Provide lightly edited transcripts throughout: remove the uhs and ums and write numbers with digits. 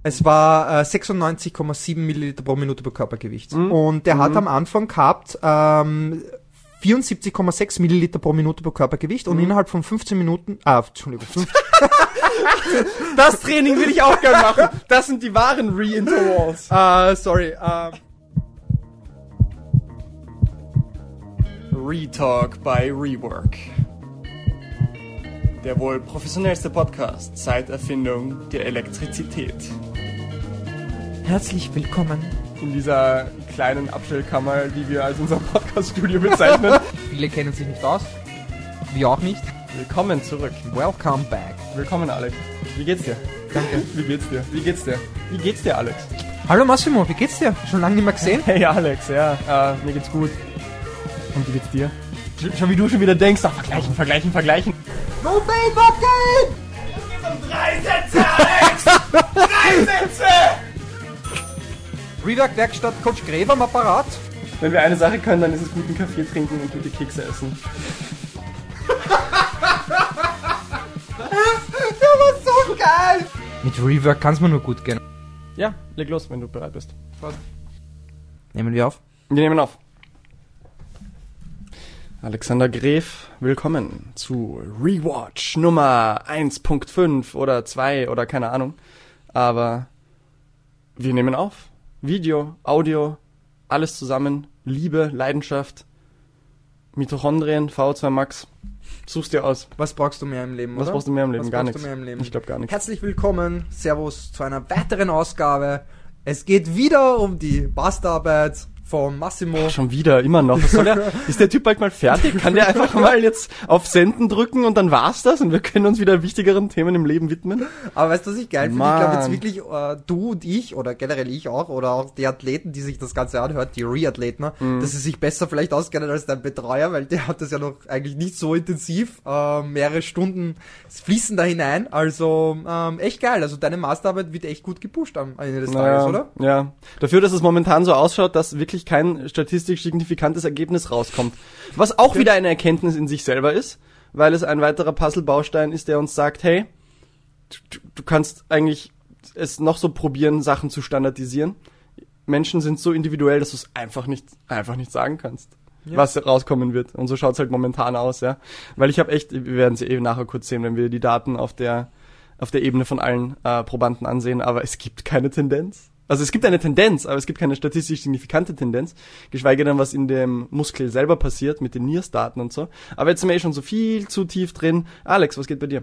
Es war 96,7 Milliliter pro Minute pro Körpergewicht. Und der hat am Anfang gehabt 74,6 Milliliter pro Minute pro Körpergewicht und innerhalb von 15 Minuten... Das Training will ich auch gerne machen. Das sind die wahren Re-Intervals. Retalk by Rework. Der wohl professionellste Podcast seit Erfindung der Elektrizität. Herzlich willkommen. In dieser kleinen Abstellkammer, die wir als unser Podcast-Studio bezeichnen. Viele kennen sich nicht aus. Wir auch nicht. Willkommen zurück. Welcome back. Willkommen, Alex. Wie geht's dir? Danke. Wie geht's dir? Wie geht's dir? Wie geht's dir, Alex? Hallo Massimo, wie geht's dir? Schon lange nicht mehr gesehen? Hey Alex, ja, mir geht's gut. Und wie geht's dir? Schon wie du schon wieder denkst, ach, vergleichen. No pain, no gain! Es geht um 3 Sätze, Alex! 3 Sätze! Rework Werkstatt Coach Gräber am Apparat. Wenn wir eine Sache können, dann ist es guten Kaffee trinken und gute Kekse essen. Der war so geil! Mit Rework kann's mir nur gut gehen. Ja, leg los, wenn du bereit bist. Nehmen wir auf? Wir nehmen auf. Alexander Gref, willkommen zu Rewatch Nummer 1.5 oder 2 oder keine Ahnung. Aber wir nehmen auf. Video, Audio, alles zusammen. Liebe, Leidenschaft, Mitochondrien, VO2 Max. Such's dir aus. Was brauchst du mehr im Leben, Was oder? brauchst du mehr im Leben? Was Gar brauchst nichts. du mehr im Leben? Ich glaube gar nichts. Herzlich willkommen, Servus, zu einer weiteren Ausgabe. Es geht wieder um die Masterarbeit von Massimo. Ach, schon wieder, immer noch. Was soll der? Ist der Typ bald mal fertig? Kann der einfach mal jetzt auf Senden drücken und dann war's das und wir können uns wieder wichtigeren Themen im Leben widmen? Aber weißt du, was ich geil finde? Ich Mann. glaube jetzt wirklich, du und ich, oder generell ich auch, oder auch die Athleten, die sich das Ganze anhört, die Re-Athleten, dass sie sich besser vielleicht auskennen als dein Betreuer, weil der hat das ja noch eigentlich nicht so intensiv, mehrere Stunden fließen da hinein, also echt geil, also deine Masterarbeit wird echt gut gepusht am Ende des Tages, oder? Ja. Dafür, dass es momentan so ausschaut, dass wirklich kein statistisch signifikantes Ergebnis rauskommt. Was auch wieder eine Erkenntnis in sich selber ist, weil es ein weiterer Puzzlebaustein ist, der uns sagt, hey, du kannst eigentlich es noch so probieren, Sachen zu standardisieren. Menschen sind so individuell, dass du es einfach nicht sagen kannst, was rauskommen wird. Und so schaut's halt momentan aus, ja. Weil ich habe echt, wir werden es nachher kurz sehen, wenn wir die Daten auf der Ebene von allen Probanden ansehen, aber es gibt keine Tendenz. Also es gibt eine Tendenz, aber es gibt keine statistisch signifikante Tendenz, geschweige denn, was in dem Muskel selber passiert mit den NIRS-Daten und so. Aber jetzt sind wir schon so viel zu tief drin. Alex, was geht bei dir?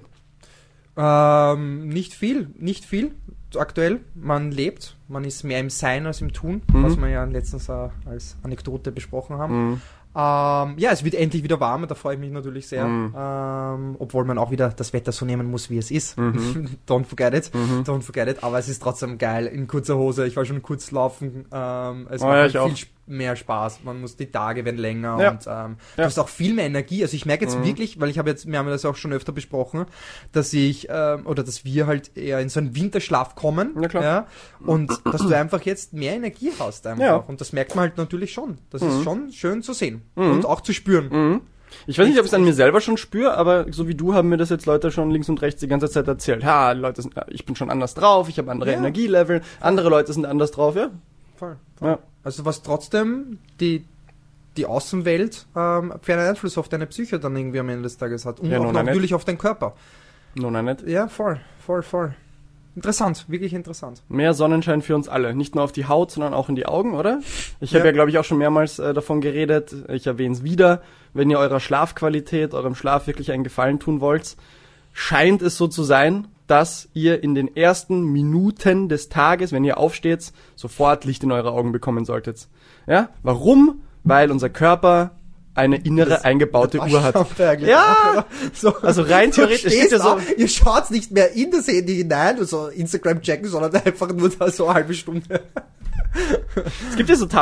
Nicht viel. Aktuell, man lebt, man ist mehr im Sein als im Tun, was wir ja letztens als Anekdote besprochen haben. Ja, es wird endlich wieder warmer, da freue ich mich natürlich sehr. Obwohl man auch wieder das Wetter so nehmen muss, wie es ist. Don't forget it. Aber es ist trotzdem geil, in kurzer Hose. Ich war schon kurz laufen. Es macht viel mehr Spaß. Man muss, die Tage werden länger und du hast auch viel mehr Energie. Also ich merke jetzt wirklich, weil wir haben das auch schon öfter besprochen, dass dass wir halt eher in so einen Winterschlaf kommen. Ja, klar. Ja, und dass du einfach jetzt mehr Energie hast einfach. Ja. Und das merkt man halt natürlich schon. Das ist schon schön zu sehen und auch zu spüren. Ich weiß nicht, ob ich es an mir selber schon spüre, aber so wie du haben mir das jetzt Leute schon links und rechts die ganze Zeit erzählt. Ja, Leute, ich bin schon anders drauf, ich habe andere Energielevel, andere Leute sind anders drauf, ja. Voll. Ja. Also was trotzdem die Außenwelt für einen Einfluss auf deine Psyche dann irgendwie am Ende des Tages hat. Und auch natürlich auf deinen Körper. Nicht. Ja, voll. Interessant, wirklich interessant. Mehr Sonnenschein für uns alle. Nicht nur auf die Haut, sondern auch in die Augen, oder? Ich habe ja, glaube ich, auch schon mehrmals davon geredet. Ich erwähne es wieder. Wenn ihr eurer Schlafqualität, eurem Schlaf wirklich einen Gefallen tun wollt, scheint es so zu sein, dass ihr in den ersten Minuten des Tages, wenn ihr aufsteht, sofort Licht in eure Augen bekommen solltet. Ja? Warum? Weil unser Körper eine innere eingebaute Uhr hat. Ja, so, also rein theoretisch. Es ja so, ihr schaut nicht mehr in das Handy hinein, also Instagram checken, sondern einfach nur da so eine halbe Stunde. Es gibt ja so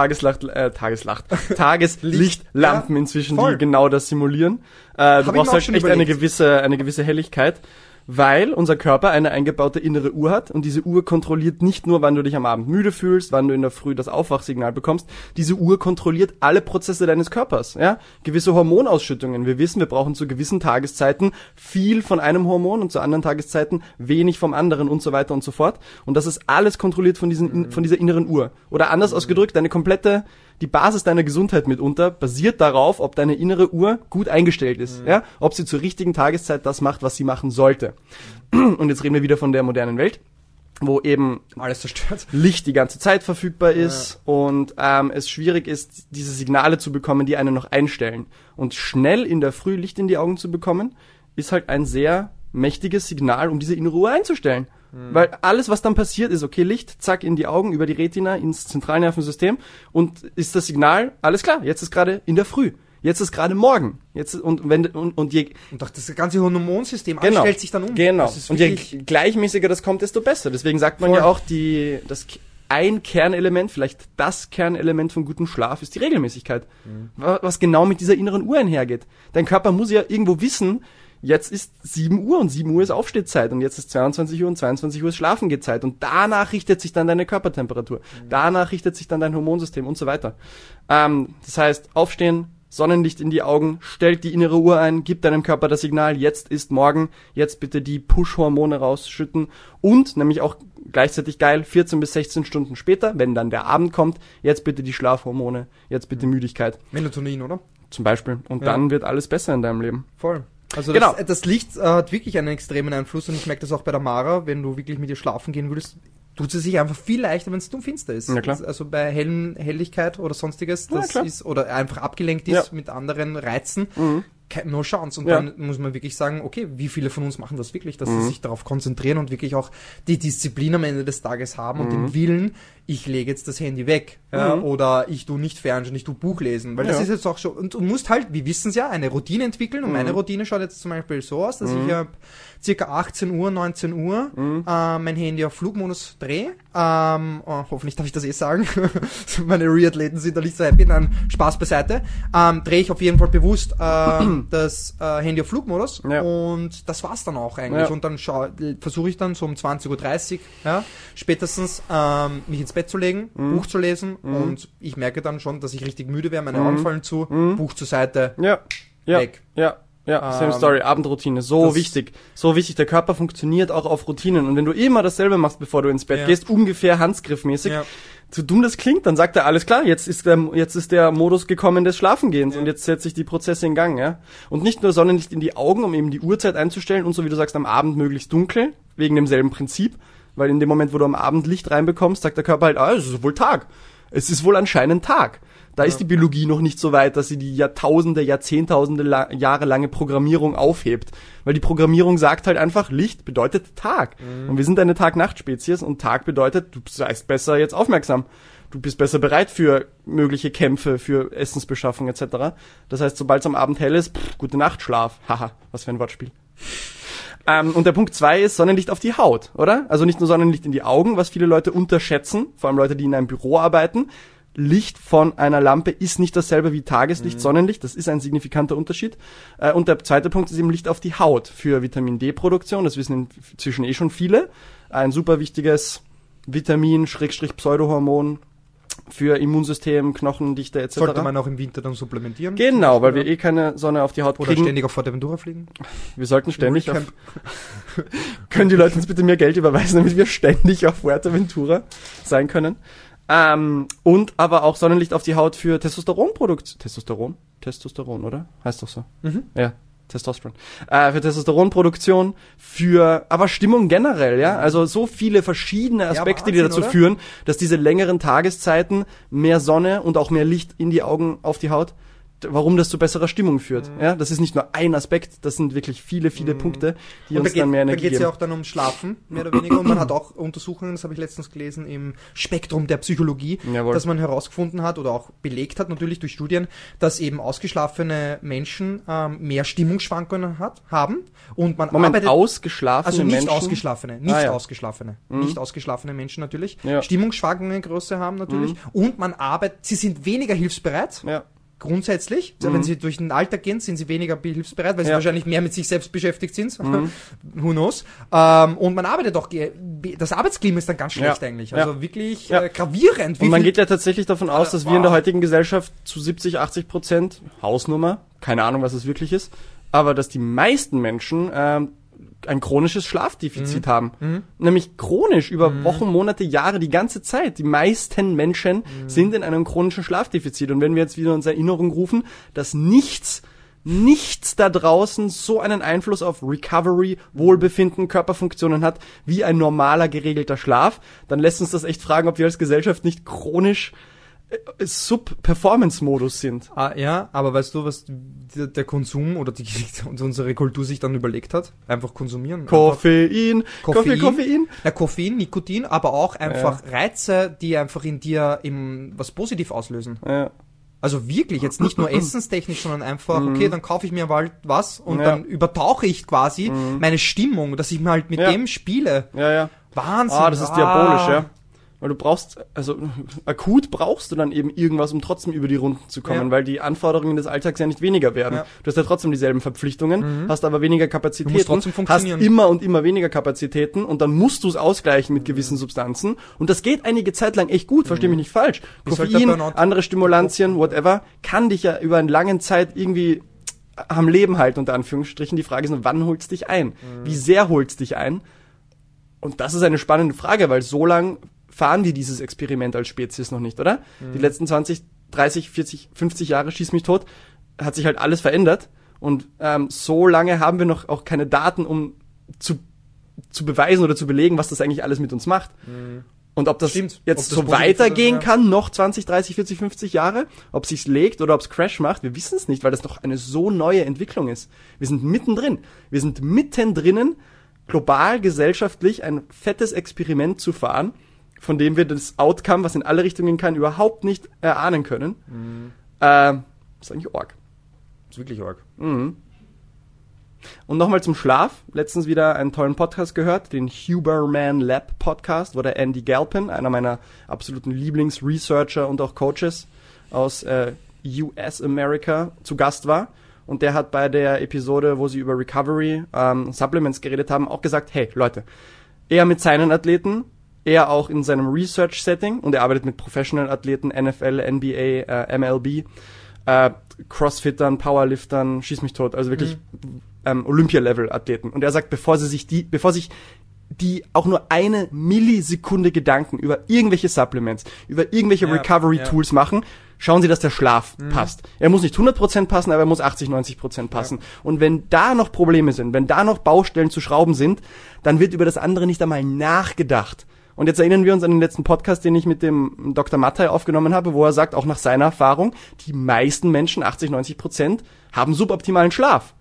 Tageslichtlampen inzwischen, voll. Die genau das simulieren. Du brauchst halt echt eine gewisse Helligkeit. weil unser Körper eine eingebaute innere Uhr hat und diese Uhr kontrolliert nicht nur, wann du dich am Abend müde fühlst, wann du in der Früh das Aufwachsignal bekommst, diese Uhr kontrolliert alle Prozesse deines Körpers, ja, gewisse Hormonausschüttungen. Wir wissen, wir brauchen zu gewissen Tageszeiten viel von einem Hormon und zu anderen Tageszeiten wenig vom anderen und so weiter und so fort und das ist alles kontrolliert von dieser inneren Uhr. Oder anders ausgedrückt, die Basis deiner Gesundheit mitunter basiert darauf, ob deine innere Uhr gut eingestellt ist, ja, ob sie zur richtigen Tageszeit das macht, was sie machen sollte. Und jetzt reden wir wieder von der modernen Welt, wo eben alles zerstört, Licht die ganze Zeit verfügbar ist und es schwierig ist, diese Signale zu bekommen, die einen noch einstellen. Und schnell in der Früh Licht in die Augen zu bekommen, ist halt ein sehr mächtiges Signal, um diese innere Uhr einzustellen. Weil alles, was dann passiert, ist, okay, Licht, zack, in die Augen, über die Retina, ins Zentralnervensystem und ist das Signal, alles klar, jetzt ist gerade in der Früh, jetzt ist gerade morgen, und auch das ganze Hormonsystem stellt sich dann um. Genau. Und je gleichmäßiger das kommt, desto besser. Deswegen sagt man ja auch, ein Kernelement, vielleicht das Kernelement von gutem Schlaf ist die Regelmäßigkeit. Was genau mit dieser inneren Uhr einhergeht. Dein Körper muss ja irgendwo wissen, jetzt ist 7 Uhr und 7 Uhr ist Aufstehzeit und jetzt ist 22 Uhr und 22 Uhr ist Schlafengehzeit und danach richtet sich dann deine Körpertemperatur, danach richtet sich dann dein Hormonsystem und so weiter. Das heißt, aufstehen, Sonnenlicht in die Augen, stellt die innere Uhr ein, gibt deinem Körper das Signal, jetzt ist morgen, jetzt bitte die Push-Hormone rausschütten und, nämlich auch gleichzeitig geil, 14 bis 16 Stunden später, wenn dann der Abend kommt, jetzt bitte die Schlafhormone, jetzt bitte Müdigkeit. Melatonin, oder? Zum Beispiel. Und dann wird alles besser in deinem Leben. Voll. Also genau. Das Licht hat wirklich einen extremen Einfluss und ich merke das auch bei der Mara, wenn du wirklich mit ihr schlafen gehen würdest, tut sie sich einfach viel leichter, wenn es dummfinster ist. Ja, klar. Also bei Helligkeit oder sonstiges, das ist, oder einfach abgelenkt ist mit anderen Reizen, no chance. Und dann muss man wirklich sagen, okay, wie viele von uns machen das wirklich, dass sie sich darauf konzentrieren und wirklich auch die Disziplin am Ende des Tages haben und den Willen, ich lege jetzt das Handy weg, oder ich tu nicht Fernsehen, ich tu Buch lesen, weil das ist jetzt auch schon, und du musst halt, wir wissen es ja, eine Routine entwickeln und meine Routine schaut jetzt zum Beispiel so aus, dass ich circa 18 Uhr, 19 Uhr mein Handy auf Flugmodus drehe, hoffentlich darf ich das sagen, meine Reathleten sind da nicht so happy, dann Spaß beiseite, drehe ich auf jeden Fall bewusst das Handy auf Flugmodus und das war's dann auch eigentlich und dann versuche ich dann so um 20:30 Uhr spätestens mich ins Bett zu legen, Buch zu lesen und ich merke dann schon, dass ich richtig müde wäre, meine Augen fallen zu, Buch zur Seite, weg. Ja, same story, Abendroutine, so wichtig, der Körper funktioniert auch auf Routinen und wenn du immer dasselbe machst, bevor du ins Bett gehst, ungefähr handgriffmäßig, so dumm das klingt, dann sagt er, alles klar, jetzt ist der Modus gekommen des Schlafengehens und jetzt setze ich die Prozesse in Gang, ja. Und nicht nur Sonnenlicht in die Augen, um eben die Uhrzeit einzustellen und so wie du sagst, am Abend möglichst dunkel, wegen demselben Prinzip, weil in dem Moment, wo du am Abend Licht reinbekommst, sagt der Körper halt, es ist wohl Tag. Es ist wohl anscheinend Tag. Da ist die Biologie noch nicht so weit, dass sie die Jahrtausende Jahre lange Programmierung aufhebt. Weil die Programmierung sagt halt einfach, Licht bedeutet Tag. Und wir sind eine Tag-Nacht-Spezies und Tag bedeutet, du seist besser jetzt aufmerksam. Du bist besser bereit für mögliche Kämpfe, für Essensbeschaffung etc. Das heißt, sobald es am Abend hell ist, gute Nacht, Schlaf. Haha, was für ein Wortspiel. Und der Punkt 2 ist Sonnenlicht auf die Haut, oder? Also nicht nur Sonnenlicht in die Augen, was viele Leute unterschätzen, vor allem Leute, die in einem Büro arbeiten. Licht von einer Lampe ist nicht dasselbe wie Tageslicht, Sonnenlicht, das ist ein signifikanter Unterschied. Und der zweite Punkt ist eben Licht auf die Haut für Vitamin D-Produktion, das wissen inzwischen schon viele. Ein super wichtiges Vitamin, Pseudohormon für Immunsystem, Knochendichte etc. Sollte man auch im Winter dann supplementieren? Genau, weil wir keine Sonne auf die Haut kriegen. Oder ständig auf Fuerteventura fliegen? Wir sollten ständig Können die Leute uns bitte mehr Geld überweisen, damit wir ständig auf Fuerteventura sein können? Und aber auch Sonnenlicht auf die Haut für Testosteronproduktion. Testosteron, oder? Heißt doch so. Ja, Testosteron. Für Testosteronproduktion, aber Stimmung generell, ja. Also so viele verschiedene Aspekte, Wahnsinn, die dazu führen, dass diese längeren Tageszeiten mehr Sonne und auch mehr Licht in die Augen, auf die Haut, warum das zu besserer Stimmung führt. Ja, das ist nicht nur ein Aspekt, das sind wirklich viele Punkte, die uns dann mehr Energie geben. Da geht es ja auch dann um Schlafen, mehr oder weniger. Und man hat auch Untersuchungen, das habe ich letztens gelesen, im Spektrum der Psychologie, dass man herausgefunden hat oder auch belegt hat, natürlich durch Studien, dass eben ausgeschlafene Menschen mehr Stimmungsschwankungen haben. Und man arbeitet... ausgeschlafene Menschen? Ausgeschlafene. Nicht ausgeschlafene Menschen natürlich. Ja. Stimmungsschwankungen größer haben natürlich. Und man arbeitet, sie sind weniger hilfsbereit. Ja. grundsätzlich. Wenn sie durch den Alltag gehen, sind sie weniger hilfsbereit, weil sie wahrscheinlich mehr mit sich selbst beschäftigt sind. Who knows? Und man arbeitet auch, das Arbeitsklima ist dann ganz schlecht eigentlich. Also wirklich gravierend. Und man geht ja tatsächlich davon aus, dass wir in der heutigen Gesellschaft zu 70-80%, Hausnummer, keine Ahnung, was es wirklich ist, aber dass die meisten Menschen ein chronisches Schlafdefizit haben. Nämlich chronisch, über Wochen, Monate, Jahre, die ganze Zeit. Die meisten Menschen sind in einem chronischen Schlafdefizit. Und wenn wir jetzt wieder uns Erinnerung rufen, dass nichts da draußen so einen Einfluss auf Recovery, Wohlbefinden, Körperfunktionen hat, wie ein normaler, geregelter Schlaf, dann lässt uns das echt fragen, ob wir als Gesellschaft nicht chronisch Sub-Performance-Modus sind. Ja, aber weißt du, was der Konsum oder unsere Kultur sich dann überlegt hat? Einfach konsumieren. Koffein. Ja, Koffein, Nikotin, aber auch einfach Reize, die einfach in dir was positiv auslösen. Ja. Also wirklich, jetzt nicht nur essenstechnisch, sondern einfach, okay, dann kaufe ich mir halt was und dann übertauche ich quasi meine Stimmung, dass ich mir halt mit dem spiele. Ja. Wahnsinn. Das ist diabolisch, ja. Weil du brauchst, also akut brauchst du dann eben irgendwas, um trotzdem über die Runden zu kommen, weil die Anforderungen des Alltags ja nicht weniger werden. Ja. Du hast ja trotzdem dieselben Verpflichtungen, hast aber weniger Kapazitäten, du musst trotzdem funktionieren. Hast immer und immer weniger Kapazitäten und dann musst du es ausgleichen mit gewissen Substanzen und das geht einige Zeit lang echt gut, versteh mich nicht falsch. Koffein, andere Stimulantien, whatever, kann dich ja über eine lange Zeit irgendwie am Leben halten, unter Anführungsstrichen. Die Frage ist nur, wann holt's dich ein? Wie sehr holt's dich ein? Und das ist eine spannende Frage, weil so lang fahren die dieses Experiment als Spezies noch nicht, oder? Die letzten 20, 30, 40, 50 Jahre, schieß mich tot, hat sich halt alles verändert und so lange haben wir noch auch keine Daten, um zu beweisen oder zu belegen, was das eigentlich alles mit uns macht. Und ob das jetzt so weitergehen kann, noch 20, 30, 40, 50 Jahre, ob sich's legt oder ob's Crash macht, wir wissen es nicht, weil das noch eine so neue Entwicklung ist. Wir sind mittendrin. Wir sind mittendrin, global, gesellschaftlich ein fettes Experiment zu fahren, von dem wir das Outcome, was in alle Richtungen kann, überhaupt nicht erahnen können. Ist eigentlich arg. Ist wirklich arg. Und nochmal zum Schlaf. Letztens wieder einen tollen Podcast gehört, den Huberman Lab Podcast, wo der Andy Galpin, einer meiner absoluten Lieblingsresearcher und auch Coaches aus US America, zu Gast war. Und der hat bei der Episode, wo sie über Recovery Supplements geredet haben, auch gesagt, hey Leute, er mit seinen Athleten, er auch in seinem Research-Setting, und er arbeitet mit Professional-Athleten, NFL, NBA, MLB, Crossfittern, Powerliftern, schieß mich tot, also wirklich Olympia-Level-Athleten. Und er sagt, bevor sich die auch nur eine Millisekunde Gedanken über irgendwelche Supplements, über irgendwelche Recovery-Tools machen, schauen Sie, dass der Schlaf passt. Er muss nicht 100% passen, aber er muss 80-90% passen. Ja. Und wenn da noch Probleme sind, wenn da noch Baustellen zu schrauben sind, dann wird über das andere nicht einmal nachgedacht. Und jetzt erinnern wir uns an den letzten Podcast, den ich mit dem Dr. Mattei aufgenommen habe, wo er sagt, auch nach seiner Erfahrung, die meisten Menschen, 80-90%, haben suboptimalen Schlaf.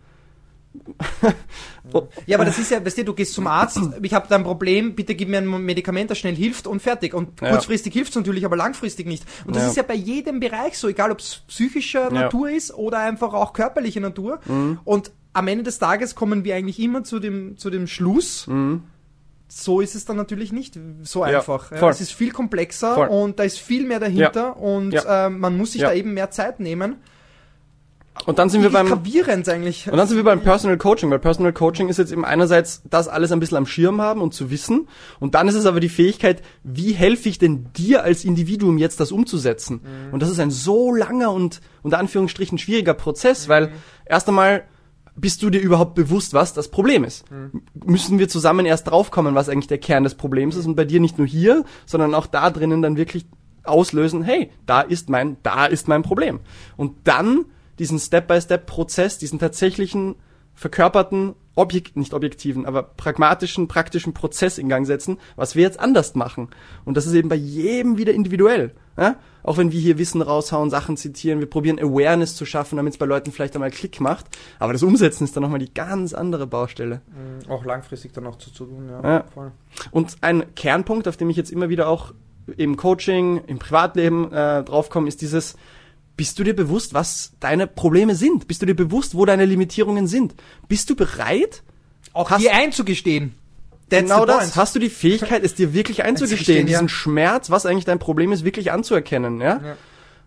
Ja, aber das ist ja, weißt du gehst zum Arzt, ich habe da ein Problem, bitte gib mir ein Medikament, das schnell hilft und fertig. Und kurzfristig hilft es natürlich, aber langfristig nicht. Und das ist ja bei jedem Bereich so, egal ob es psychischer Natur ist oder einfach auch körperliche Natur. Und am Ende des Tages kommen wir eigentlich immer zu dem Schluss, so ist es dann natürlich nicht so einfach. Es ist viel komplexer und da ist viel mehr dahinter und man muss sich da eben mehr Zeit nehmen. Und dann sind wir beim eigentlich. Und dann sind wir beim Personal Coaching, weil Personal Coaching ist jetzt eben einerseits das alles ein bisschen am Schirm haben und zu wissen, und dann ist es aber die Fähigkeit, wie helfe ich denn dir als Individuum jetzt das umzusetzen? Und das ist ein so langer und unter Anführungsstrichen schwieriger Prozess, weil erst einmal bist du dir überhaupt bewusst, was das Problem ist? Müssen wir zusammen erst draufkommen, was eigentlich der Kern des Problems ist, und bei dir nicht nur hier, sondern auch da drinnen dann wirklich auslösen, hey, da ist mein Problem. Und dann diesen Step-by-Step-Prozess, diesen tatsächlichen, verkörperten, nicht objektiven, aber pragmatischen, praktischen Prozess in Gang setzen, was wir jetzt anders machen. Und das ist eben bei jedem wieder individuell. Ja? Auch wenn wir hier Wissen raushauen, Sachen zitieren, wir probieren Awareness zu schaffen, damit es bei Leuten vielleicht einmal Klick macht. Aber das Umsetzen ist dann nochmal die ganz andere Baustelle. Auch langfristig dann auch zu tun, ja. Voll. Und ein Kernpunkt, auf dem ich jetzt immer wieder auch im Coaching, im Privatleben draufkomme, ist dieses: Bist du dir bewusst, was deine Probleme sind? Bist du dir bewusst, wo deine Limitierungen sind? Bist du bereit, auch dir einzugestehen? Genau das. Hast du die Fähigkeit, es dir wirklich einzugestehen, diesen Schmerz, was eigentlich dein Problem ist, wirklich anzuerkennen, ja?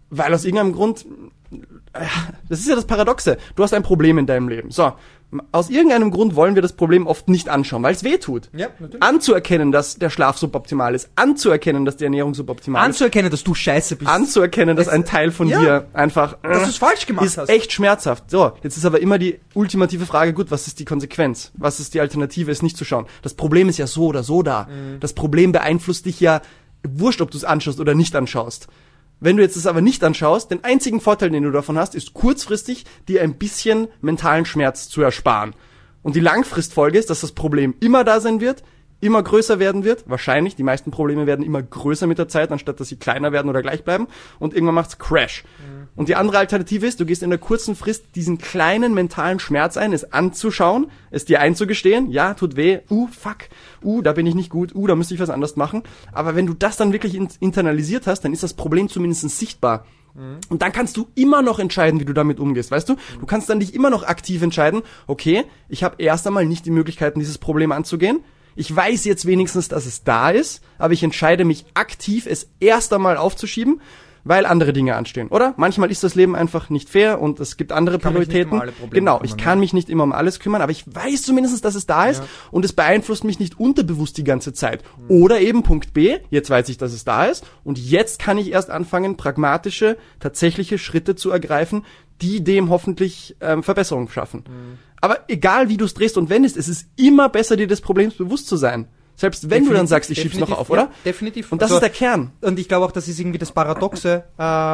Weil aus irgendeinem Grund, das ist ja das Paradoxe, du hast ein Problem in deinem Leben. So, aus irgendeinem Grund wollen wir das Problem oft nicht anschauen, weil es weh tut. Ja, natürlich. Anzuerkennen, dass der Schlaf suboptimal ist, anzuerkennen, dass die Ernährung suboptimal ist. Anzuerkennen, dass du scheiße bist. Anzuerkennen, dass ein Teil von dir einfach dass du es falsch gemacht ist hast. echt schmerzhaft. So, jetzt ist aber immer die ultimative Frage, gut, was ist die Konsequenz? Was ist die Alternative, es nicht zu schauen? Das Problem ist ja so oder so da. Das Problem beeinflusst dich ja, wurscht, ob du es anschaust oder nicht anschaust. Wenn du jetzt das aber nicht anschaust, den einzigen Vorteil, den du davon hast, ist kurzfristig dir ein bisschen mentalen Schmerz zu ersparen. Und die Langfristfolge ist, dass das Problem immer da sein wird, immer größer werden wird. Wahrscheinlich, die meisten Probleme werden immer größer mit der Zeit, anstatt dass sie kleiner werden oder gleich bleiben. Und irgendwann macht's Crash. Und die andere Alternative ist, du gehst in der kurzen Frist diesen kleinen mentalen Schmerz ein, es anzuschauen, es dir einzugestehen, ja, tut weh, fuck, da bin ich nicht gut, da müsste ich was anderes machen. Aber wenn du das dann wirklich internalisiert hast, dann ist das Problem zumindest sichtbar. Und dann kannst du immer noch entscheiden, wie du damit umgehst, weißt du? Du kannst dann dich immer noch aktiv entscheiden, okay, ich habe erst einmal nicht die Möglichkeiten, dieses Problem anzugehen. Ich weiß jetzt wenigstens, dass es da ist, aber ich entscheide mich aktiv, es erst einmal aufzuschieben, weil andere Dinge anstehen, oder? Manchmal ist das Leben einfach nicht fair und es gibt andere Prioritäten. Genau, ich kann mich nicht immer um alles kümmern, aber ich weiß zumindest, dass es da ist und es beeinflusst mich nicht unterbewusst die ganze Zeit. Oder eben Punkt B, jetzt weiß ich, dass es da ist und jetzt kann ich erst anfangen, pragmatische, tatsächliche Schritte zu ergreifen, die dem hoffentlich Verbesserungen schaffen. Aber egal, wie du es drehst und wendest, es ist immer besser, dir des Problems bewusst zu sein. Selbst wenn du dann sagst, ich schieb's noch auf, oder? Ja, definitiv. Und das ist der Kern. Und ich glaube auch, das ist irgendwie das Paradoxe.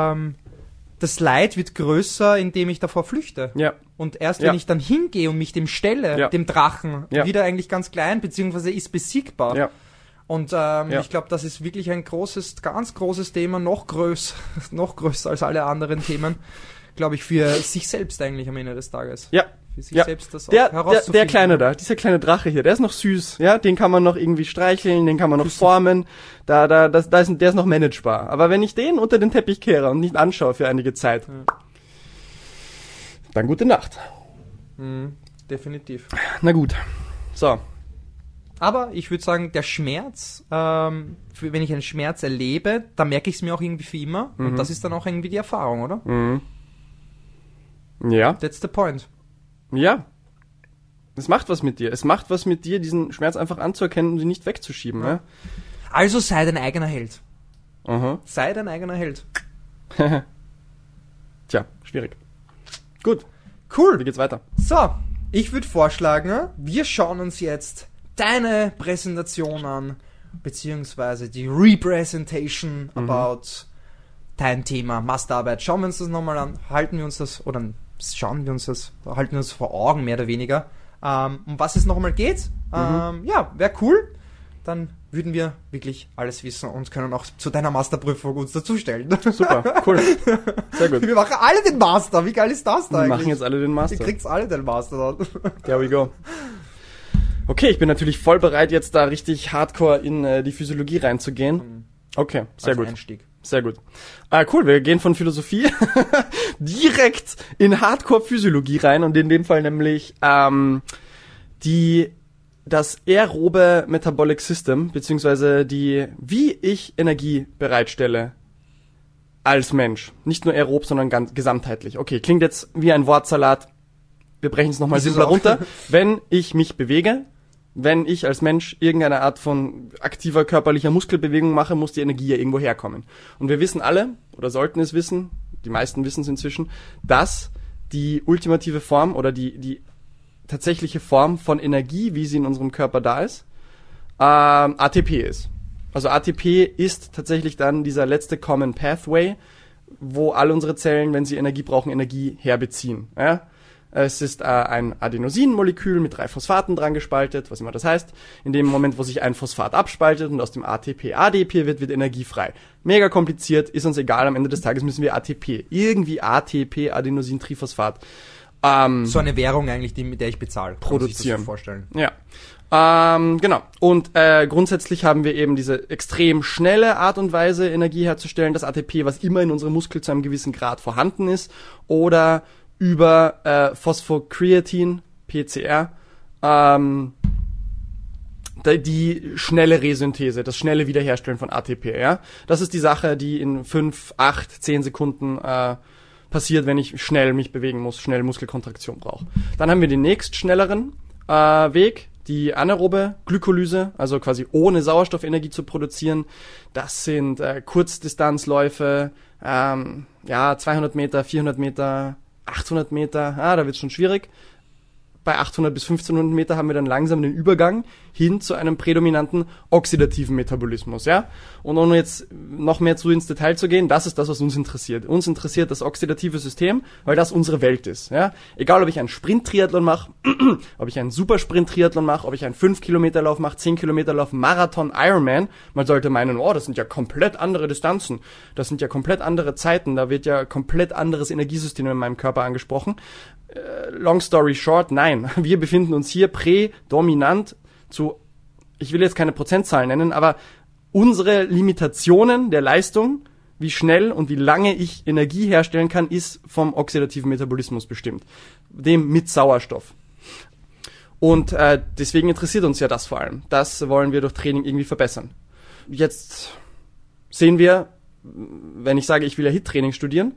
Das Leid wird größer, indem ich davor flüchte. Ja. Und erst wenn ich dann hingehe und mich dem stelle, dem Drachen, wieder eigentlich ganz klein, beziehungsweise ist besiegbar. Ja. Und ich glaube, das ist wirklich ein ganz großes Thema, noch größer als alle anderen Themen, glaube ich, für sich selbst eigentlich am Ende des Tages. Ja. Für sich selbst das auch herauszufinden. Der Kleine da, dieser kleine Drache hier, der ist noch süß, ja, den kann man noch irgendwie streicheln, den kann man noch formen, der ist noch managebar. Aber wenn ich den unter den Teppich kehre und nicht anschaue für einige Zeit, dann gute Nacht. Definitiv. Na gut. So. Aber ich würde sagen, der Schmerz, wenn ich einen Schmerz erlebe, dann merke ich es mir auch irgendwie für immer. Und das ist dann auch irgendwie die Erfahrung, oder? Ja. That's the point. Ja. Es macht was mit dir. Es macht was mit dir, diesen Schmerz einfach anzuerkennen und ihn nicht wegzuschieben. Ja. Also sei dein eigener Held. Aha. Sei dein eigener Held. Tja, schwierig. Gut. Cool. Wie geht's weiter? So, ich würde vorschlagen, wir schauen uns jetzt deine Präsentation an, beziehungsweise die Representation about dein Thema Masterarbeit. Schauen wir uns das nochmal an, halten wir uns das vor Augen, mehr oder weniger, um was es nochmal geht. Ja, wäre cool. Dann würden wir wirklich alles wissen und können auch zu deiner Masterprüfung uns dazustellen. Super, cool. Sehr gut. Wir machen alle den Master. Wie geil ist das da eigentlich? Wir machen jetzt alle den Master. Ihr kriegt alle den Master dann. There we go. Okay, ich bin natürlich voll bereit, jetzt da richtig hardcore in die Physiologie reinzugehen. Okay, sehr gut. Einstieg. Sehr gut. Cool, wir gehen von Philosophie direkt in Hardcore-Physiologie rein und in dem Fall nämlich das aerobe Metabolic System, beziehungsweise wie ich Energie bereitstelle als Mensch. Nicht nur aerob, sondern ganz gesamtheitlich. Okay, klingt jetzt wie ein Wortsalat. Wir brechen es nochmal simpler runter. Wenn ich mich bewege, wenn ich als Mensch irgendeine Art von aktiver körperlicher Muskelbewegung mache, muss die Energie ja irgendwo herkommen. Und wir wissen alle, oder sollten es wissen, die meisten wissen es inzwischen, dass die ultimative Form oder die tatsächliche Form von Energie, wie sie in unserem Körper da ist, ATP ist. Also ATP ist tatsächlich dann dieser letzte Common Pathway, wo all unsere Zellen, wenn sie Energie brauchen, Energie herbeziehen. Ja? Es ist ein Adenosinmolekül mit 3 Phosphaten dran gespaltet, was immer das heißt. In dem Moment, wo sich ein Phosphat abspaltet und aus dem ATP ADP wird Energie frei. Mega kompliziert, ist uns egal, am Ende des Tages müssen wir ATP, irgendwie ATP, Adenosintriphosphat, so eine Währung eigentlich, mit der ich bezahle. Produzieren. So vorstellen. Ja. Genau. Und grundsätzlich haben wir eben diese extrem schnelle Art und Weise, Energie herzustellen, das ATP, was immer in unserem Muskel zu einem gewissen Grad vorhanden ist, oder über Phosphocreatin, PCR, die schnelle Resynthese, das schnelle Wiederherstellen von ATP, ja. Das ist die Sache, die in 5, 8, 10 Sekunden passiert, wenn ich schnell mich bewegen muss, schnell Muskelkontraktion brauche. Dann haben wir den nächst schnelleren Weg, die anaerobe Glykolyse, also quasi ohne Sauerstoffenergie zu produzieren. Das sind Kurzdistanzläufe, 200 Meter, 400 Meter, 800 Meter, da wird's schon schwierig. Bei 800 bis 1500 Meter haben wir dann langsam den Übergang hin zu einem prädominanten oxidativen Metabolismus, ja. Und ohne jetzt noch mehr ins Detail zu gehen, das ist das, was uns interessiert. Uns interessiert das oxidative System, weil das unsere Welt ist, ja. Egal, ob ich einen Sprint-Triathlon mache, ob ich einen Supersprint-Triathlon mache, ob ich einen 5-Kilometer-Lauf mache, 10-Kilometer-Lauf, Marathon, Ironman, man sollte meinen, das sind ja komplett andere Distanzen, das sind ja komplett andere Zeiten, da wird ja komplett anderes Energiesystem in meinem Körper angesprochen. Long story short, nein. Wir befinden uns hier prädominant zu, ich will jetzt keine Prozentzahlen nennen, aber unsere Limitationen der Leistung, wie schnell und wie lange ich Energie herstellen kann, ist vom oxidativen Metabolismus bestimmt. Dem mit Sauerstoff. Und deswegen interessiert uns ja das vor allem. Das wollen wir durch Training irgendwie verbessern. Jetzt sehen wir, wenn ich sage, ich will ja HIIT-Training studieren,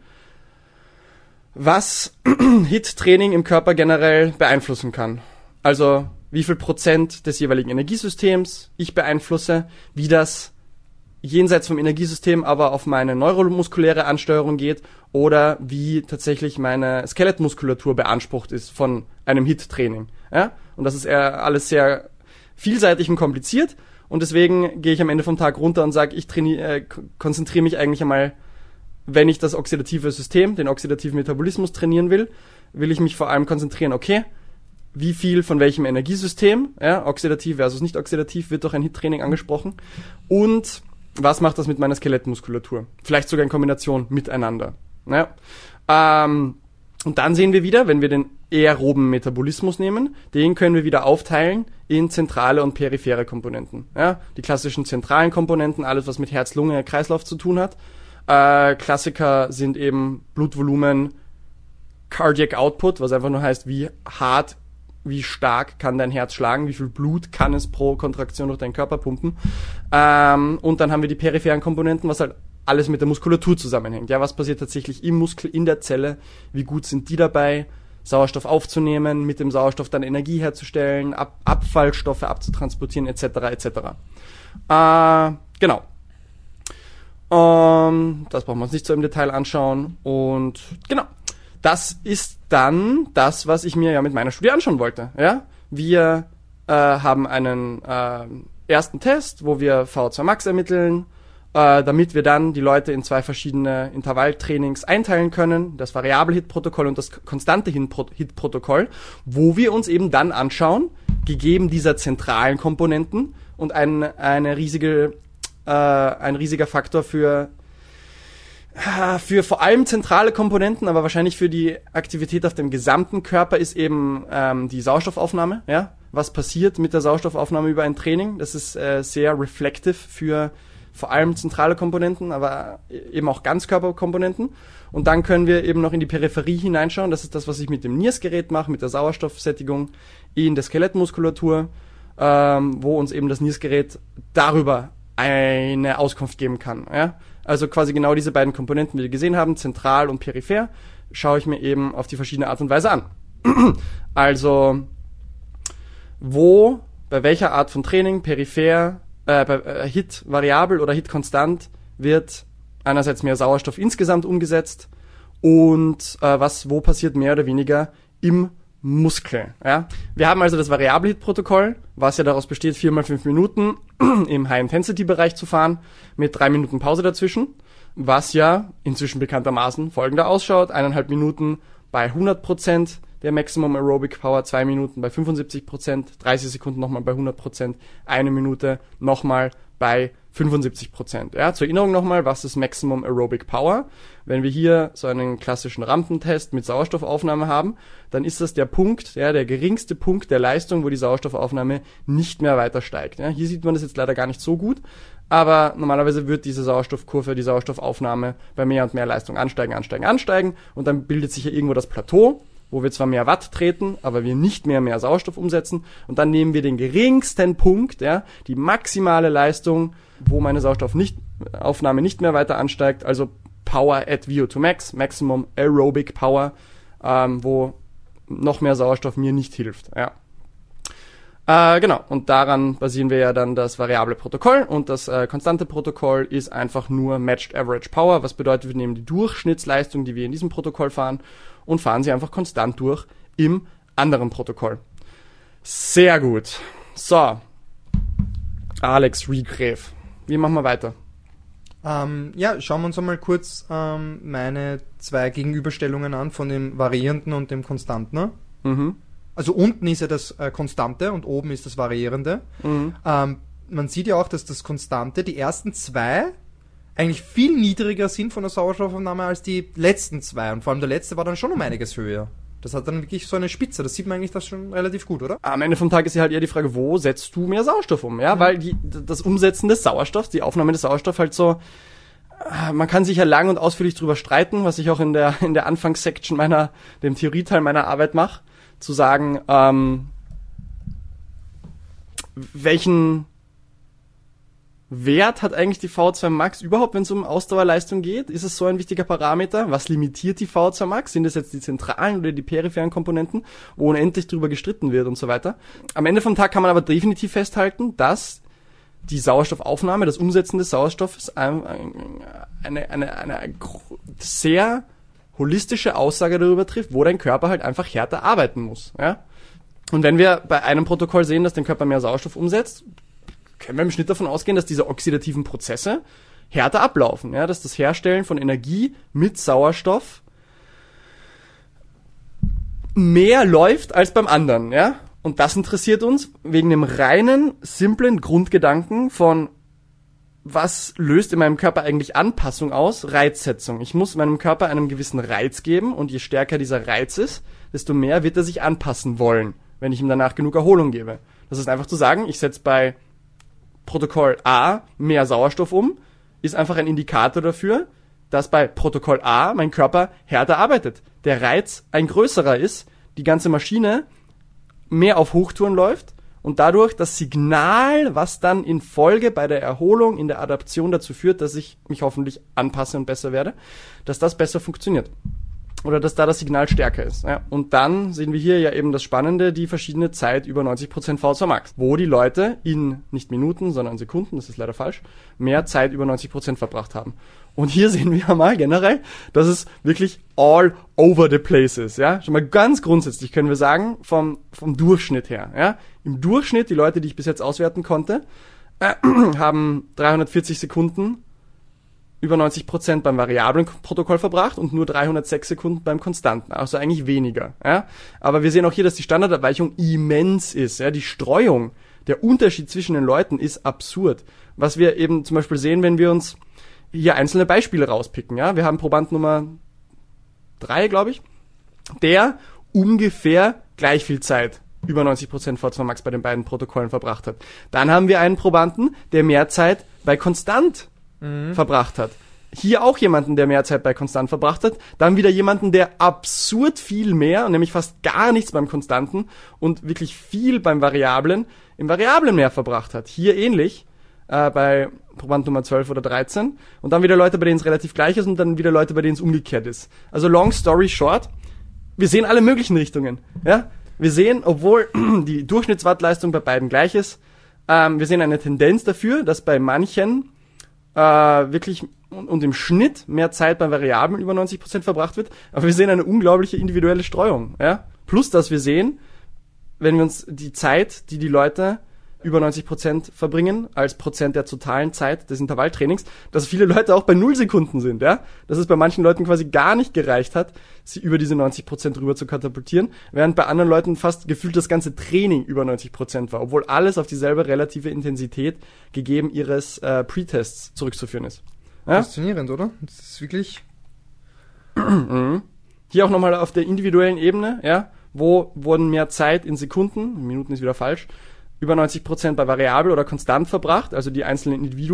was HIIT-Training im Körper generell beeinflussen kann. Also wie viel Prozent des jeweiligen Energiesystems ich beeinflusse, wie das jenseits vom Energiesystem aber auf meine neuromuskuläre Ansteuerung geht oder wie tatsächlich meine Skelettmuskulatur beansprucht ist von einem HIIT-Training. Ja? Und das ist alles sehr vielseitig und kompliziert und deswegen gehe ich am Ende vom Tag runter und sage, ich konzentriere mich eigentlich einmal, wenn ich das oxidative System, den oxidativen Metabolismus trainieren will ich mich vor allem konzentrieren, okay, wie viel von welchem Energiesystem, ja, oxidativ versus nicht oxidativ, wird durch ein HIIT-Training angesprochen und was macht das mit meiner Skelettmuskulatur? Vielleicht sogar in Kombination miteinander. Ja. Und dann sehen wir wieder, wenn wir den aeroben Metabolismus nehmen, den können wir wieder aufteilen in zentrale und periphere Komponenten. Ja. Die klassischen zentralen Komponenten, alles was mit Herz, Lunge, Kreislauf zu tun hat. Klassiker sind eben Blutvolumen, Cardiac Output, was einfach nur heißt, wie hart, wie stark kann dein Herz schlagen, wie viel Blut kann es pro Kontraktion durch deinen Körper pumpen. Und dann haben wir die peripheren Komponenten, was halt alles mit der Muskulatur zusammenhängt. Ja, was passiert tatsächlich im Muskel, in der Zelle, wie gut sind die dabei, Sauerstoff aufzunehmen, mit dem Sauerstoff dann Energie herzustellen, Abfallstoffe abzutransportieren, etc. etc. Genau. Das brauchen wir uns nicht so im Detail anschauen. Und genau, das ist dann das, was ich mir ja mit meiner Studie anschauen wollte. Ja, wir haben einen ersten Test, wo wir VO2 Max ermitteln, damit wir dann die Leute in 2 verschiedene Intervalltrainings einteilen können, das Variable-HIIT-Protokoll und das konstante HIIT-Protokoll, wo wir uns eben dann anschauen, gegeben dieser zentralen Komponenten und ein riesiger Faktor für vor allem zentrale Komponenten, aber wahrscheinlich für die Aktivität auf dem gesamten Körper ist eben die Sauerstoffaufnahme. Ja, was passiert mit der Sauerstoffaufnahme über ein Training? Das ist sehr reflective für vor allem zentrale Komponenten, aber eben auch Ganzkörperkomponenten. Und dann können wir eben noch in die Peripherie hineinschauen. Das ist das, was ich mit dem NIRS-Gerät mache, mit der Sauerstoffsättigung in der Skelettmuskulatur, wo uns eben das NIRS-Gerät darüber eine Auskunft geben kann. Ja? Also quasi genau diese beiden Komponenten, wie wir gesehen haben, zentral und peripher, schaue ich mir eben auf die verschiedene Art und Weise an. Also bei welcher Art von Training, peripher, bei HIIT variabel oder HIIT konstant wird einerseits mehr Sauerstoff insgesamt umgesetzt und wo passiert mehr oder weniger im Muskel. Ja? Wir haben also das Variable-HIIT-Protokoll, was ja daraus besteht, 4x5 Minuten im High-Intensity-Bereich zu fahren, mit 3 Minuten Pause dazwischen, was ja inzwischen bekanntermaßen folgender ausschaut: 1,5 Minuten bei 100% der Maximum Aerobic Power, 2 Minuten bei 75%, 30 Sekunden nochmal bei 100%, 1 Minute nochmal bei 75%. Ja, zur Erinnerung nochmal, was ist Maximum Aerobic Power? Wenn wir hier so einen klassischen Rampentest mit Sauerstoffaufnahme haben, dann ist das der Punkt, ja, der geringste Punkt der Leistung, wo die Sauerstoffaufnahme nicht mehr weiter steigt. Ja, hier sieht man das jetzt leider gar nicht so gut, aber normalerweise wird diese Sauerstoffkurve, die Sauerstoffaufnahme bei mehr und mehr Leistung ansteigen und dann bildet sich hier irgendwo das Plateau, wo wir zwar mehr Watt treten, aber wir nicht mehr Sauerstoff umsetzen. Und dann nehmen wir den geringsten Punkt, ja, die maximale Leistung, wo meine Sauerstoffaufnahme nicht mehr weiter ansteigt, also Power at VO2 Max, Maximum Aerobic Power, wo noch mehr Sauerstoff mir nicht hilft. Ja. Genau, und daran basieren wir ja dann das variable Protokoll, und das konstante Protokoll ist einfach nur Matched Average Power, was bedeutet, wir nehmen die Durchschnittsleistung, die wir in diesem Protokoll fahren, und fahren sie einfach konstant durch im anderen Protokoll. Sehr gut. So, Alex Riegräf, wie machen wir weiter? Ja, schauen wir uns einmal kurz meine zwei Gegenüberstellungen an von dem Variierenden und dem Konstanten. Mhm. Also unten ist ja das Konstante und oben ist das Variierende. Mhm. Man sieht ja auch, dass das Konstante, die ersten zwei, eigentlich viel niedriger sind von der Sauerstoffaufnahme als die letzten zwei. Und vor allem der letzte war dann schon um einiges höher. Das hat dann wirklich so eine Spitze. Das sieht man eigentlich das schon relativ gut, oder? Am Ende vom Tag ist ja halt eher die Frage, wo setzt du mehr Sauerstoff um? Ja, weil das Umsetzen des Sauerstoffs, die Aufnahme des Sauerstoffs halt so, man kann sich ja lang und ausführlich drüber streiten, was ich auch in der Anfangssection dem Theorieteil meiner Arbeit mache, zu sagen, welchen Wert hat eigentlich die VO2 Max überhaupt, wenn es um Ausdauerleistung geht? Ist es so ein wichtiger Parameter? Was limitiert die VO2 Max? Sind es jetzt die zentralen oder die peripheren Komponenten, wo unendlich drüber gestritten wird und so weiter? Am Ende vom Tag kann man aber definitiv festhalten, dass die Sauerstoffaufnahme, das Umsetzen des Sauerstoffs eine sehr holistische Aussage darüber trifft, wo dein Körper halt einfach härter arbeiten muss. Ja? Und wenn wir bei einem Protokoll sehen, dass dein Körper mehr Sauerstoff umsetzt, können wir im Schnitt davon ausgehen, dass diese oxidativen Prozesse härter ablaufen, ja, dass das Herstellen von Energie mit Sauerstoff mehr läuft als beim anderen, ja. Und das interessiert uns wegen dem reinen, simplen Grundgedanken von, was löst in meinem Körper eigentlich Anpassung aus? Reizsetzung. Ich muss meinem Körper einen gewissen Reiz geben, und je stärker dieser Reiz ist, desto mehr wird er sich anpassen wollen, wenn ich ihm danach genug Erholung gebe. Das ist einfach zu sagen, ich setze bei Protokoll A mehr Sauerstoff um, ist einfach ein Indikator dafür, dass bei Protokoll A mein Körper härter arbeitet. Der Reiz ein größerer ist, die ganze Maschine mehr auf Hochtouren läuft und dadurch das Signal, was dann in Folge bei der Erholung, in der Adaption dazu führt, dass ich mich hoffentlich anpasse und besser werde, dass das besser funktioniert. Oder dass da das Signal stärker ist. Ja. Und dann sehen wir hier ja eben das Spannende, die verschiedene Zeit über 90% VO2 Max, wo die Leute in nicht Minuten, sondern Sekunden, das ist leider falsch, mehr Zeit über 90% verbracht haben. Und hier sehen wir ja mal generell, dass es wirklich all over the place ist. Ja. Schon mal ganz grundsätzlich können wir sagen, vom Durchschnitt her. Ja. Im Durchschnitt, die Leute, die ich bis jetzt auswerten konnte, haben 340 Sekunden über 90% beim variablen Protokoll verbracht und nur 306 Sekunden beim konstanten, also eigentlich weniger. Ja? Aber wir sehen auch hier, dass die Standardabweichung immens ist. Ja? Die Streuung, der Unterschied zwischen den Leuten ist absurd. Was wir eben zum Beispiel sehen, wenn wir uns hier einzelne Beispiele rauspicken. Ja? Wir haben Proband Nummer 3, glaube ich, der ungefähr gleich viel Zeit über 90% VO2 Max bei den beiden Protokollen verbracht hat. Dann haben wir einen Probanden, der mehr Zeit bei konstant verbracht hat. Hier auch jemanden, der mehr Zeit bei konstant verbracht hat. Dann wieder jemanden, der absurd viel mehr, nämlich fast gar nichts beim Konstanten und wirklich viel beim Variablen, im Variablen mehr verbracht hat. Hier ähnlich, bei Proband Nummer 12 oder 13. Und dann wieder Leute, bei denen es relativ gleich ist, und dann wieder Leute, bei denen es umgekehrt ist. Also long story short, wir sehen alle möglichen Richtungen. Ja? Wir sehen, obwohl die Durchschnittswattleistung bei beiden gleich ist, wir sehen eine Tendenz dafür, dass bei manchen wirklich und im Schnitt mehr Zeit bei Variablen über 90% verbracht wird, aber wir sehen eine unglaubliche individuelle Streuung. Ja? Plus, dass wir sehen, wenn wir uns die Zeit, die Leute über 90% verbringen, als Prozent der totalen Zeit des Intervalltrainings, dass viele Leute auch bei 0 Sekunden sind, ja. Dass es bei manchen Leuten quasi gar nicht gereicht hat, sie über diese 90% rüber zu katapultieren, während bei anderen Leuten fast gefühlt das ganze Training über 90% war, obwohl alles auf dieselbe relative Intensität gegeben ihres Pre-Tests zurückzuführen ist. Ja? Faszinierend, oder? Das ist wirklich... Hier auch nochmal auf der individuellen Ebene, ja, wo wurden mehr Zeit in Sekunden, Minuten ist wieder falsch, über 90% bei variabel oder konstant verbracht, also die einzelnen Individuen,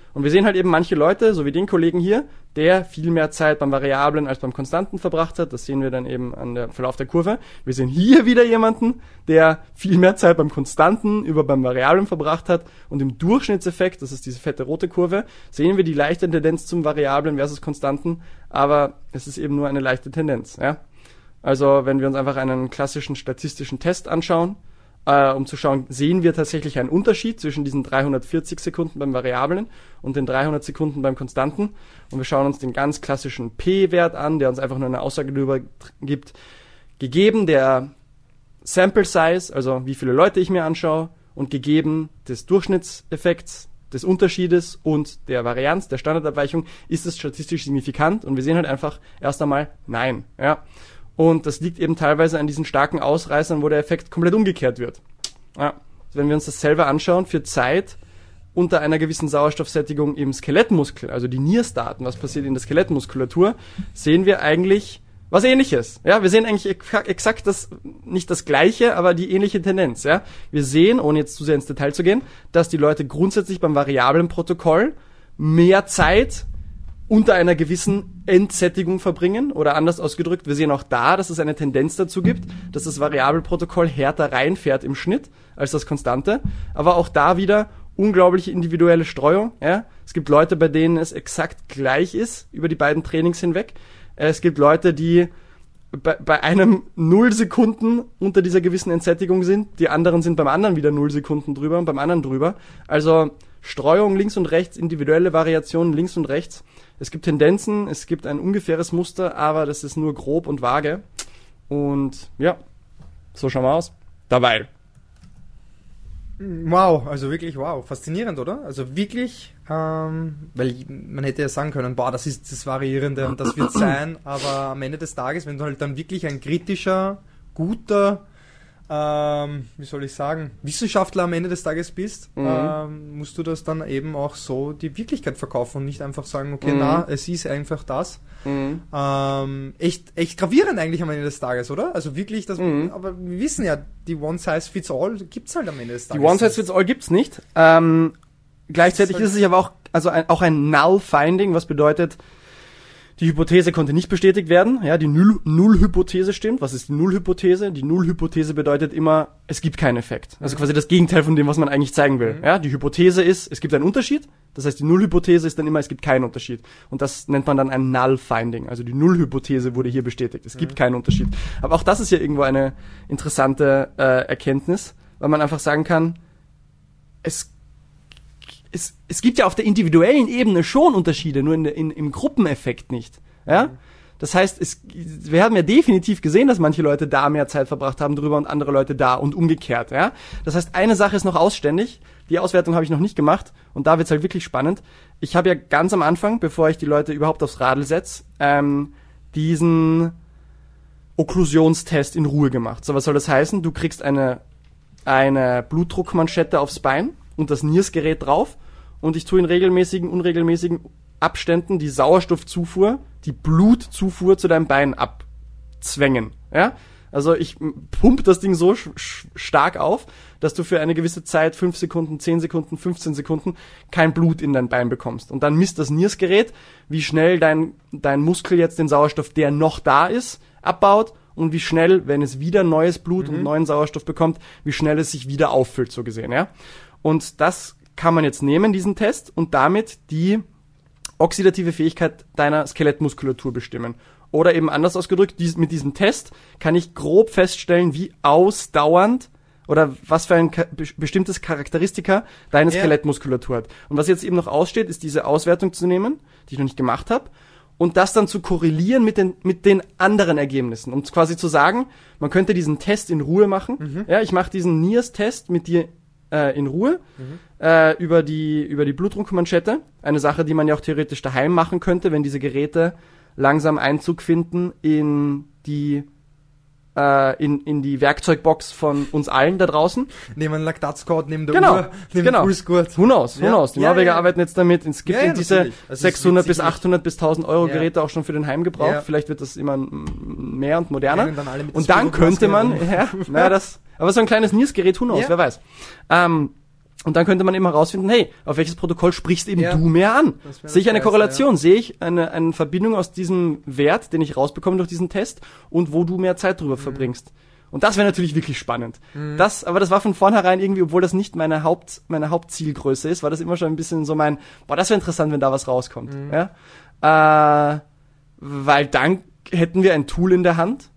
Und wir sehen halt eben manche Leute, so wie den Kollegen hier, der viel mehr Zeit beim Variablen als beim Konstanten verbracht hat. Das sehen wir dann eben an der Verlauf der Kurve. Wir sehen hier wieder jemanden, der viel mehr Zeit beim Konstanten über beim Variablen verbracht hat. Und im Durchschnittseffekt, das ist diese fette rote Kurve, sehen wir die leichte Tendenz zum Variablen versus Konstanten. Aber es ist eben nur eine leichte Tendenz. Ja? Also wenn wir uns einfach einen klassischen statistischen Test anschauen, um zu schauen, sehen wir tatsächlich einen Unterschied zwischen diesen 340 Sekunden beim Variablen und den 300 Sekunden beim Konstanten. Und wir schauen uns den ganz klassischen P-Wert an, der uns einfach nur eine Aussage darüber gibt, gegeben der Sample Size, also wie viele Leute ich mir anschaue, und gegeben des Durchschnittseffekts, des Unterschiedes und der Varianz, der Standardabweichung, ist es statistisch signifikant. Und wir sehen halt einfach erst einmal nein. Ja. Und das liegt eben teilweise an diesen starken Ausreißern, wo der Effekt komplett umgekehrt wird. Ja. Wenn wir uns das selber anschauen, für Zeit unter einer gewissen Sauerstoffsättigung im Skelettmuskel, also die NIRS-Daten, was passiert in der Skelettmuskulatur, sehen wir eigentlich was Ähnliches. Ja, wir sehen eigentlich exakt das, nicht das Gleiche, aber die ähnliche Tendenz. Ja, wir sehen, ohne jetzt zu sehr ins Detail zu gehen, dass die Leute grundsätzlich beim variablen Protokoll mehr Zeit unter einer gewissen Entsättigung verbringen, oder anders ausgedrückt, wir sehen auch da, dass es eine Tendenz dazu gibt, dass das Variabelprotokoll härter reinfährt im Schnitt als das Konstante, aber auch da wieder unglaubliche individuelle Streuung. Ja? Es gibt Leute, bei denen es exakt gleich ist über die beiden Trainings hinweg. Es gibt Leute, die bei einem 0 Sekunden unter dieser gewissen Entsättigung sind, die anderen sind beim anderen wieder 0 Sekunden drüber und beim anderen drüber. Also Streuung links und rechts, individuelle Variationen links und rechts. Es gibt Tendenzen, es gibt ein ungefähres Muster, aber das ist nur grob und vage. Und ja, so schauen wir aus. Dabei. Wow, also wirklich wow. Faszinierend, oder? Also wirklich, weil man hätte ja sagen können, boah, das ist das Variierende und das wird sein, aber am Ende des Tages, wenn du halt dann wirklich ein kritischer, guter, wie soll ich sagen, Wissenschaftler am Ende des Tages bist, musst du das dann eben auch so die Wirklichkeit verkaufen und nicht einfach sagen, okay, na, es ist einfach das. Echt gravierend eigentlich am Ende des Tages, oder? Also wirklich, das, aber wir wissen ja, die One-Size-Fits-All gibt's halt am Ende des Tages. Die One-Size-Fits-All gibt's nicht. Gleichzeitig ist es aber auch, also auch ein Null-Finding, was bedeutet, die Hypothese konnte nicht bestätigt werden. Ja, die Null-Hypothese stimmt. Was ist die Null-Hypothese? Die Null-Hypothese bedeutet immer, es gibt keinen Effekt. Also quasi das Gegenteil von dem, was man eigentlich zeigen will. Ja, die Hypothese ist, es gibt einen Unterschied. Das heißt, die Null-Hypothese ist dann immer, es gibt keinen Unterschied. Und das nennt man dann ein Null-Finding. Also die Null-Hypothese wurde hier bestätigt. Es gibt keinen Unterschied. Aber auch das ist ja irgendwo eine interessante Erkenntnis, weil man einfach sagen kann, es gibt ja auf der individuellen Ebene schon Unterschiede, nur im Gruppeneffekt nicht. Ja? Das heißt, wir haben ja definitiv gesehen, dass manche Leute da mehr Zeit verbracht haben drüber und andere Leute da und umgekehrt. Ja? Das heißt, eine Sache ist noch ausständig, die Auswertung habe ich noch nicht gemacht und da wird's halt wirklich spannend. Ich habe ja ganz am Anfang, bevor ich die Leute überhaupt aufs Radl setze, diesen Okklusionstest in Ruhe gemacht. So, was soll das heißen? Du kriegst eine Blutdruckmanschette aufs Bein und das NIRS-Gerät drauf und ich tue in regelmäßigen, unregelmäßigen Abständen die Sauerstoffzufuhr, die Blutzufuhr zu deinem Bein abzwängen. Ja? Also ich pumpe das Ding so stark auf, dass du für eine gewisse Zeit, 5 Sekunden, 10 Sekunden, 15 Sekunden, kein Blut in dein Bein bekommst. Und dann misst das NIRS-Gerät, wie schnell dein Muskel jetzt den Sauerstoff, der noch da ist, abbaut und wie schnell, wenn es wieder neues Blut und neuen Sauerstoff bekommt, wie schnell es sich wieder auffüllt, so gesehen. Ja? Und das kann man jetzt nehmen, diesen Test, und damit die oxidative Fähigkeit deiner Skelettmuskulatur bestimmen. Oder eben anders ausgedrückt, mit diesem Test kann ich grob feststellen, wie ausdauernd oder was für ein bestimmtes Charakteristika deine Skelettmuskulatur hat. Und was jetzt eben noch aussteht, ist diese Auswertung zu nehmen, die ich noch nicht gemacht habe, und das dann zu korrelieren mit den anderen Ergebnissen. Um quasi zu sagen, man könnte diesen Test in Ruhe machen. Ja, ich mache diesen NIRS-Test mit dir in Ruhe über die Blutdruckmanschette. Eine Sache, die man ja auch theoretisch daheim machen könnte, wenn diese Geräte langsam Einzug finden in die Werkzeugbox von uns allen da draußen. Nehmen einen Laktatscode neben der Uhr, neben den Pulsgurt. Who knows? Die Norweger arbeiten jetzt damit. Es gibt diese 600 bis 800 bis 1000 Euro Geräte auch schon für den Heimgebrauch. Ja. Vielleicht wird das immer mehr und moderner. Und dann könnte man, aber so ein kleines NIRS-Gerät, who knows, wer weiß. Und dann könnte man eben herausfinden, hey, auf welches Protokoll sprichst eben du mehr an? Sehe ich eine Korrelation? Sehe ich eine Verbindung aus diesem Wert, den ich rausbekomme durch diesen Test und wo du mehr Zeit drüber verbringst? Und das wäre natürlich wirklich spannend. Aber das war von vornherein irgendwie, obwohl das nicht meine Hauptzielgröße ist, war das immer schon ein bisschen so das wäre interessant, wenn da was rauskommt. Ja? Weil dann hätten wir ein Tool in der Hand,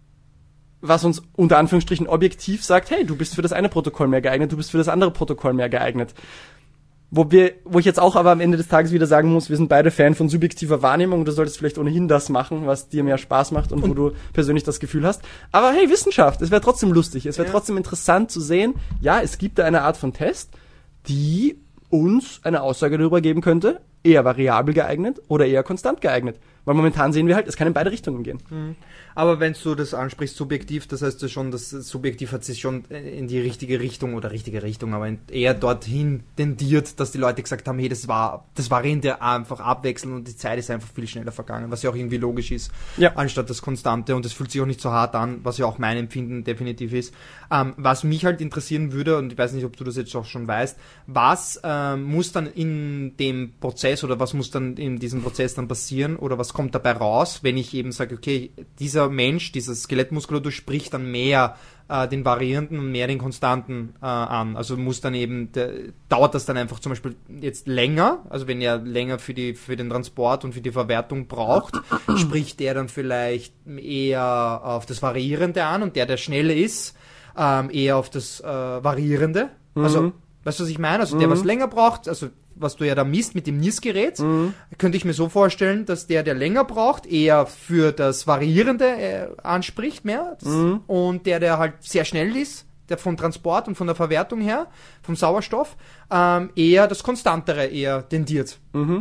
was uns unter Anführungsstrichen objektiv sagt, hey, du bist für das eine Protokoll mehr geeignet, du bist für das andere Protokoll mehr geeignet. Wo ich jetzt auch aber am Ende des Tages wieder sagen muss, wir sind beide Fan von subjektiver Wahrnehmung und du solltest vielleicht ohnehin das machen, was dir mehr Spaß macht und wo du persönlich das Gefühl hast. Aber hey, Wissenschaft, es wäre trotzdem lustig, es wäre trotzdem interessant zu sehen, ja, es gibt da eine Art von Test, die uns eine Aussage darüber geben könnte, eher variabel geeignet oder eher konstant geeignet. Weil momentan sehen wir halt, es kann in beide Richtungen gehen. Aber wenn du das ansprichst, subjektiv, das heißt ja schon, das subjektiv hat sich schon in die richtige Richtung, aber eher dorthin tendiert, dass die Leute gesagt haben, hey, das Variante einfach abwechseln und die Zeit ist einfach viel schneller vergangen, was ja auch irgendwie logisch ist, anstatt das Konstante, und das fühlt sich auch nicht so hart an, was ja auch mein Empfinden definitiv ist. Was mich halt interessieren würde, und ich weiß nicht, ob du das jetzt auch schon weißt, was muss dann in dem Prozess oder was muss dann in diesem Prozess dann passieren oder was kommt dabei raus, wenn ich eben sage, okay, dieser Mensch, diese Skelettmuskulatur spricht dann mehr den Variierenden und mehr den Konstanten an. Also muss dann eben, dauert das dann einfach zum Beispiel jetzt länger, also wenn er länger für den Transport und für die Verwertung braucht, spricht der dann vielleicht eher auf das Variierende an und der schnelle ist, eher auf das Variierende. Also, weißt du, was ich meine? Also der, was länger braucht, also was du ja da misst mit dem NIS-Gerät, könnte ich mir so vorstellen, dass der länger braucht, eher für das Variierende anspricht mehr und der halt sehr schnell ist, der vom Transport und von der Verwertung her, vom Sauerstoff, eher das Konstantere eher tendiert.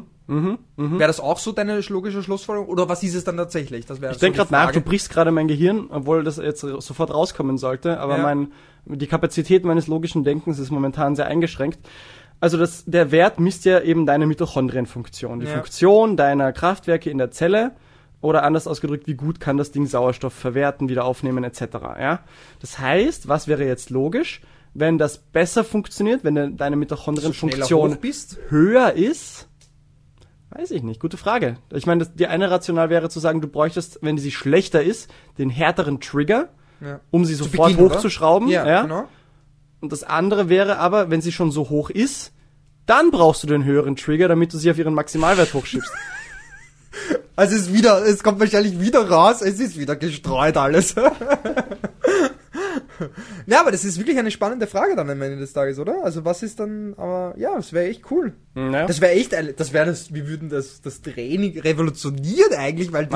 Wäre das auch so deine logische Schlussfolgerung oder was ist es dann tatsächlich? Das wäre ich denke gerade nach, du brichst gerade mein Gehirn, obwohl das jetzt sofort rauskommen sollte, aber die Kapazität meines logischen Denkens ist momentan sehr eingeschränkt. Also der Wert misst ja eben deine Mitochondrienfunktion, die Funktion deiner Kraftwerke in der Zelle oder anders ausgedrückt, wie gut kann das Ding Sauerstoff verwerten, wieder aufnehmen etc. Ja? Das heißt, was wäre jetzt logisch, wenn das besser funktioniert, wenn deine Mitochondrienfunktion höher ist? Weiß ich nicht, gute Frage. Ich meine, die eine Rational wäre zu sagen, du bräuchtest, wenn sie schlechter ist, den härteren Trigger, um sie sofort hochzuschrauben. Ja, genau. Und das andere wäre aber, wenn sie schon so hoch ist, dann brauchst du den höheren Trigger, damit du sie auf ihren Maximalwert hochschiebst. Also es kommt wahrscheinlich wieder raus, es ist wieder gestreut alles. Ja, aber das ist wirklich eine spannende Frage dann am Ende des Tages, oder? Also was ist dann, aber ja, das wäre echt cool. Ja. Das wäre echt, wir würden das Training revolutionieren eigentlich, weil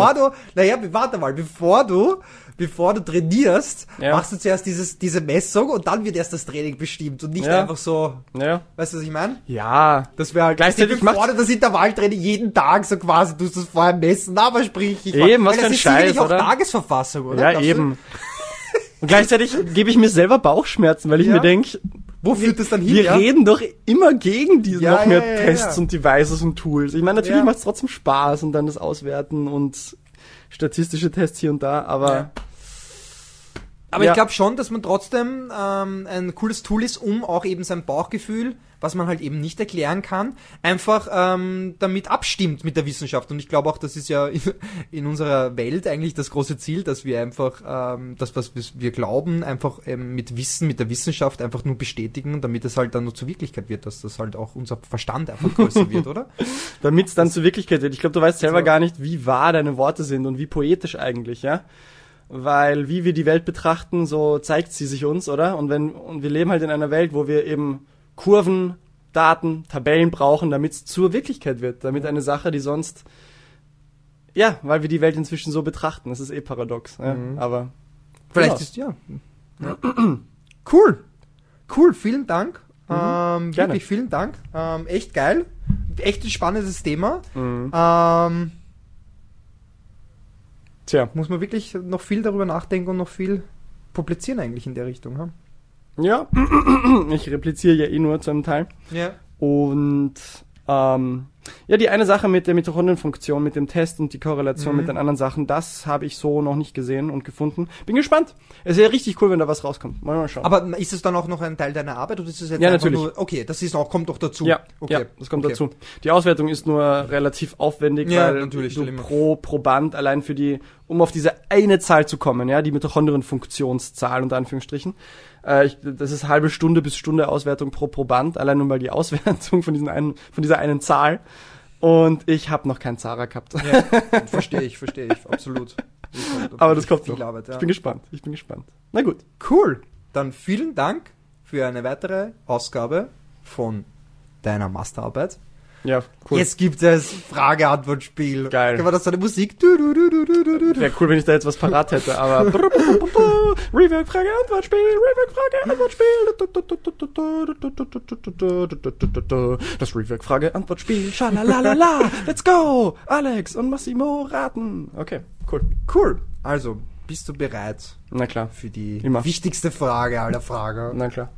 bevor du trainierst, machst du zuerst diese Messung und dann wird erst das Training bestimmt und nicht einfach so, weißt du, was ich meine? Ja. Das wäre halt gleichzeitig bevor du das Intervalltraining jeden Tag so quasi, du das vorher messen, aber sprich ich eben, was für ein Scheiß, das ist auch Tagesverfassung, oder? Ja, eben. Und gleichzeitig gebe ich mir selber Bauchschmerzen, weil ich mir denke, wo führt das dann hin? Wir reden doch immer gegen diese noch mehr Tests und Devices und Tools. Ich meine, natürlich macht es trotzdem Spaß und dann das Auswerten und statistische Tests hier und da, aber... Aber ich glaube schon, dass man trotzdem ein cooles Tool ist, um auch eben sein Bauchgefühl, was man halt eben nicht erklären kann, einfach damit abstimmt mit der Wissenschaft. Und ich glaube auch, das ist ja in unserer Welt eigentlich das große Ziel, dass wir einfach das, was wir glauben, einfach mit Wissen, mit der Wissenschaft einfach nur bestätigen, damit es halt dann nur zur Wirklichkeit wird, dass das halt auch unser Verstand einfach größer wird, oder? Damit es dann zur Wirklichkeit wird. Ich glaube, du weißt selber gar nicht, wie wahr deine Worte sind und wie poetisch eigentlich, ja? Weil wie wir die Welt betrachten, so zeigt sie sich uns, oder? Und wir leben halt in einer Welt, wo wir eben Kurven, Daten, Tabellen brauchen, damit es zur Wirklichkeit wird. Damit eine Sache, die sonst... Ja, weil wir die Welt inzwischen so betrachten. Das ist paradox. Ja? Aber... Vielleicht ist... Ja. Cool, vielen Dank. Wirklich vielen Dank. Echt geil. Echt ein spannendes Thema. Tja, muss man wirklich noch viel darüber nachdenken und noch viel publizieren eigentlich in der Richtung. Ha? Ja, ich repliziere ja nur zu einem Teil. Ja. Und Ja, die eine Sache mit der Mitochondrienfunktion, mit dem Test und die Korrelation mit den anderen Sachen, das habe ich so noch nicht gesehen und gefunden. Bin gespannt. Es wäre richtig cool, wenn da was rauskommt. Mal schauen. Aber ist es dann auch noch ein Teil deiner Arbeit oder ist es jetzt Ja, einfach natürlich. nur, okay, das ist auch, kommt doch dazu. Ja, okay. ja, das kommt dazu. Die Auswertung ist nur relativ aufwendig, Ja, weil natürlich, du stell immer. pro Proband allein um auf diese eine Zahl zu kommen, ja, die Mitochondrienfunktionszahl unter Anführungsstrichen. Das ist halbe Stunde bis Stunde Auswertung pro Proband, allein nur mal die Auswertung von dieser einen Zahl. Und ich habe noch keinen Zara gehabt. Ja, verstehe ich, absolut. Aber das kommt viel noch. Arbeit, ja. Ich bin gespannt. Na gut. Cool. Dann vielen Dank für eine weitere Ausgabe von deiner Masterarbeit. Ja, cool. Jetzt gibt es Frage-Antwort-Spiel. Geil. Kann man das so eine Musik? Wäre cool, wenn ich da jetzt was parat hätte, aber Rework, Frage, Antwortspiel, das Rework, Frage, Antwortspiel, schalalalala, let's go, Alex und Massimo raten. Okay, cool. Cool. Also, bist du bereit Na klar, für die Immer. wichtigste Frage aller Fragen? na klar.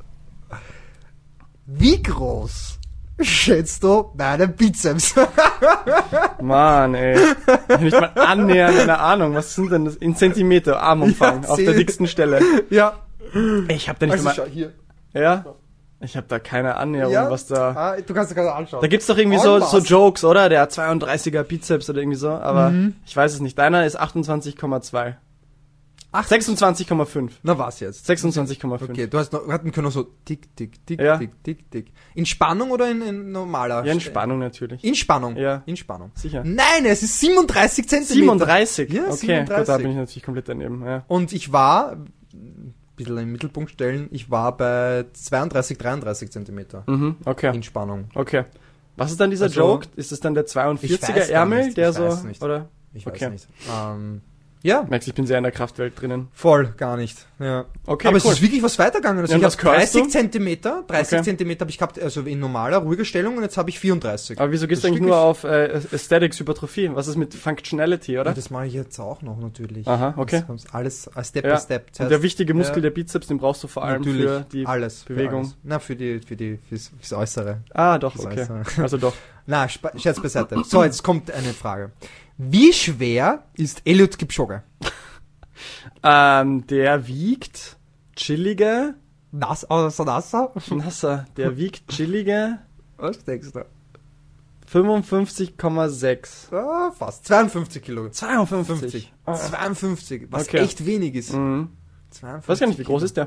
Wie groß schätzt du deinen Bizeps? Mann, ey. Nicht mal annähernd eine Ahnung, was sind denn das in Zentimeter Armumfang Ja, auf der dicksten Stelle? Ja. Ich hab da nicht Also mal... schau, hier. Ja? Ich habe da keine Annäherung, Ja, was da... du kannst dir gerade anschauen. Da gibt's doch irgendwie so Jokes, oder? Der hat 32er Bizeps oder irgendwie so, aber ich weiß es nicht. Deiner ist 28,2. 26,5. Na was jetzt? 26,5. Okay, du hatten können so tick, tick, tick, Ja. tick, tick, tick. In Spannung oder in normaler? Ja, in Spannung natürlich. In Spannung? Ja. In Spannung. Sicher. Nein, es ist 37 Zentimeter. 37? Ja, okay, 37. gut, da bin ich natürlich komplett daneben. Ja. Und ich war, ein bisschen im Mittelpunkt stellen, ich war bei 32, 33 Zentimeter. Okay, In Spannung. okay. Was ist dann dieser Also, Joke? Ist das dann der ich weiß 42er gar Ärmel, nicht, der ich so, weiß nicht. oder? Ich weiß Okay. nicht. Ja, Merkst, ich bin sehr in der Kraftwelt drinnen. voll, gar nicht. Ja. Okay, Aber cool. es ist wirklich was weitergegangen. Also Ja, und ich was habe curlst 30 du? Zentimeter, 30 Okay. Zentimeter habe ich gehabt, also in normaler, ruhiger Stellung und jetzt habe ich 34. Aber wieso gehst du Das eigentlich ist nur auf Aesthetics, Hypertrophie? Was ist mit Functionality, oder? Ja, das mache ich jetzt auch noch natürlich. Aha, okay. Das kommt alles Step Ja. by Step. Und der wichtige Muskel, ja, der Bizeps, den brauchst du vor allem natürlich für die alles, für Bewegung. alles. Na, fürs Äußere. Ah, doch, Das okay. Äußere. Also doch. Na, Scherz beiseite. So, jetzt kommt eine Frage. Wie schwer ist Eliud Kipchoge? Der wiegt chillige, Nasser? der wiegt chillige Was denkst du? 55,6. Ah, fast. 52 Kilo. 52. 52, was Okay. echt wenig ist. Mhm. 52 Weiß gar nicht, wie groß ist der?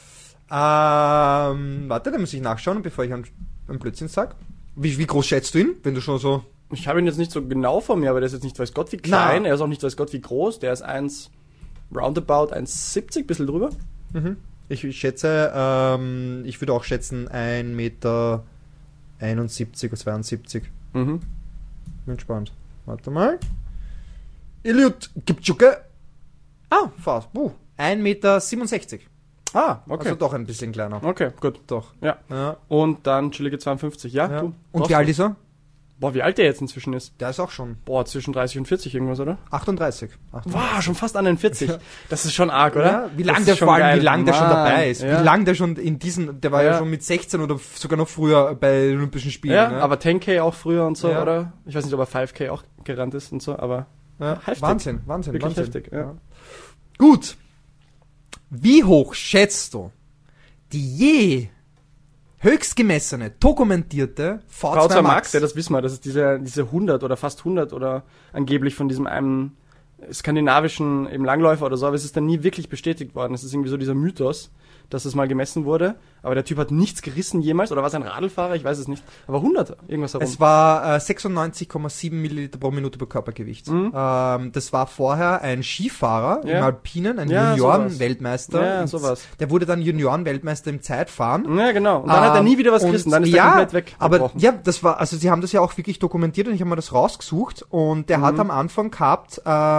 Warte, da muss ich nachschauen, bevor ich einen Blödsinn sag. Wie groß schätzt du ihn, wenn du schon so... Ich habe ihn jetzt nicht so genau vor mir, aber der ist jetzt nicht weiß Gott wie klein, er ist auch nicht weiß Gott wie groß, der ist roundabout 1,70, bisschen drüber. Ich schätze, ich würde auch schätzen 1,71 Meter oder 72. Mhm. Bin gespannt. Warte mal. Eliud Kipchoge. Ah, fast. 1,67 Meter. Ah, okay. Also doch ein bisschen kleiner. Okay, gut. Doch. Ja. Ja. Und dann chillige 52. Ja, Ja. du. Und wie alt ist er? Boah, wie alt der jetzt inzwischen ist? Der ist auch schon Boah, zwischen 30 und 40 irgendwas, oder? 38. Wow, schon fast an den 40. Ja. Das ist schon arg, oder? Ja, wie lang Das der ist schon vor allem, geil. wie lang der schon Mann, dabei ist. ja. Wie lang der schon in diesen, der war ja Ja. schon mit 16 oder sogar noch früher bei Olympischen Spielen. Ja, ne? aber 10K auch früher und so, Ja. oder? Ich weiß nicht, ob er 5K auch gerannt ist und so, aber ja. heftig. Wahnsinn. wirklich Wahnsinn. heftig. Ja. Gut. Wie hoch schätzt du die je höchst gemessene, dokumentierte V2 V2 Max, Max? ja, das wissen wir, das ist diese 100 oder fast 100 oder angeblich von diesem einen skandinavischen eben Langläufer oder so, aber es ist dann nie wirklich bestätigt worden. Es ist irgendwie so dieser Mythos, dass es mal gemessen wurde, aber der Typ hat nichts gerissen jemals, oder war es ein Radlfahrer? Ich weiß es nicht. Aber 100, irgendwas herum. Es war 96,7 Milliliter pro Minute pro Körpergewicht. Das war vorher ein Skifahrer im Ja. Alpinen, ein Ja, Junioren-Weltmeister. Ja, sowas. Der wurde dann Junioren-Weltmeister im Zeitfahren. Ja, genau. Und dann hat er nie wieder was gerissen, dann ist er komplett weg. Aber ja, das war, also sie haben das ja auch wirklich dokumentiert und ich habe mir das rausgesucht und der hat am Anfang gehabt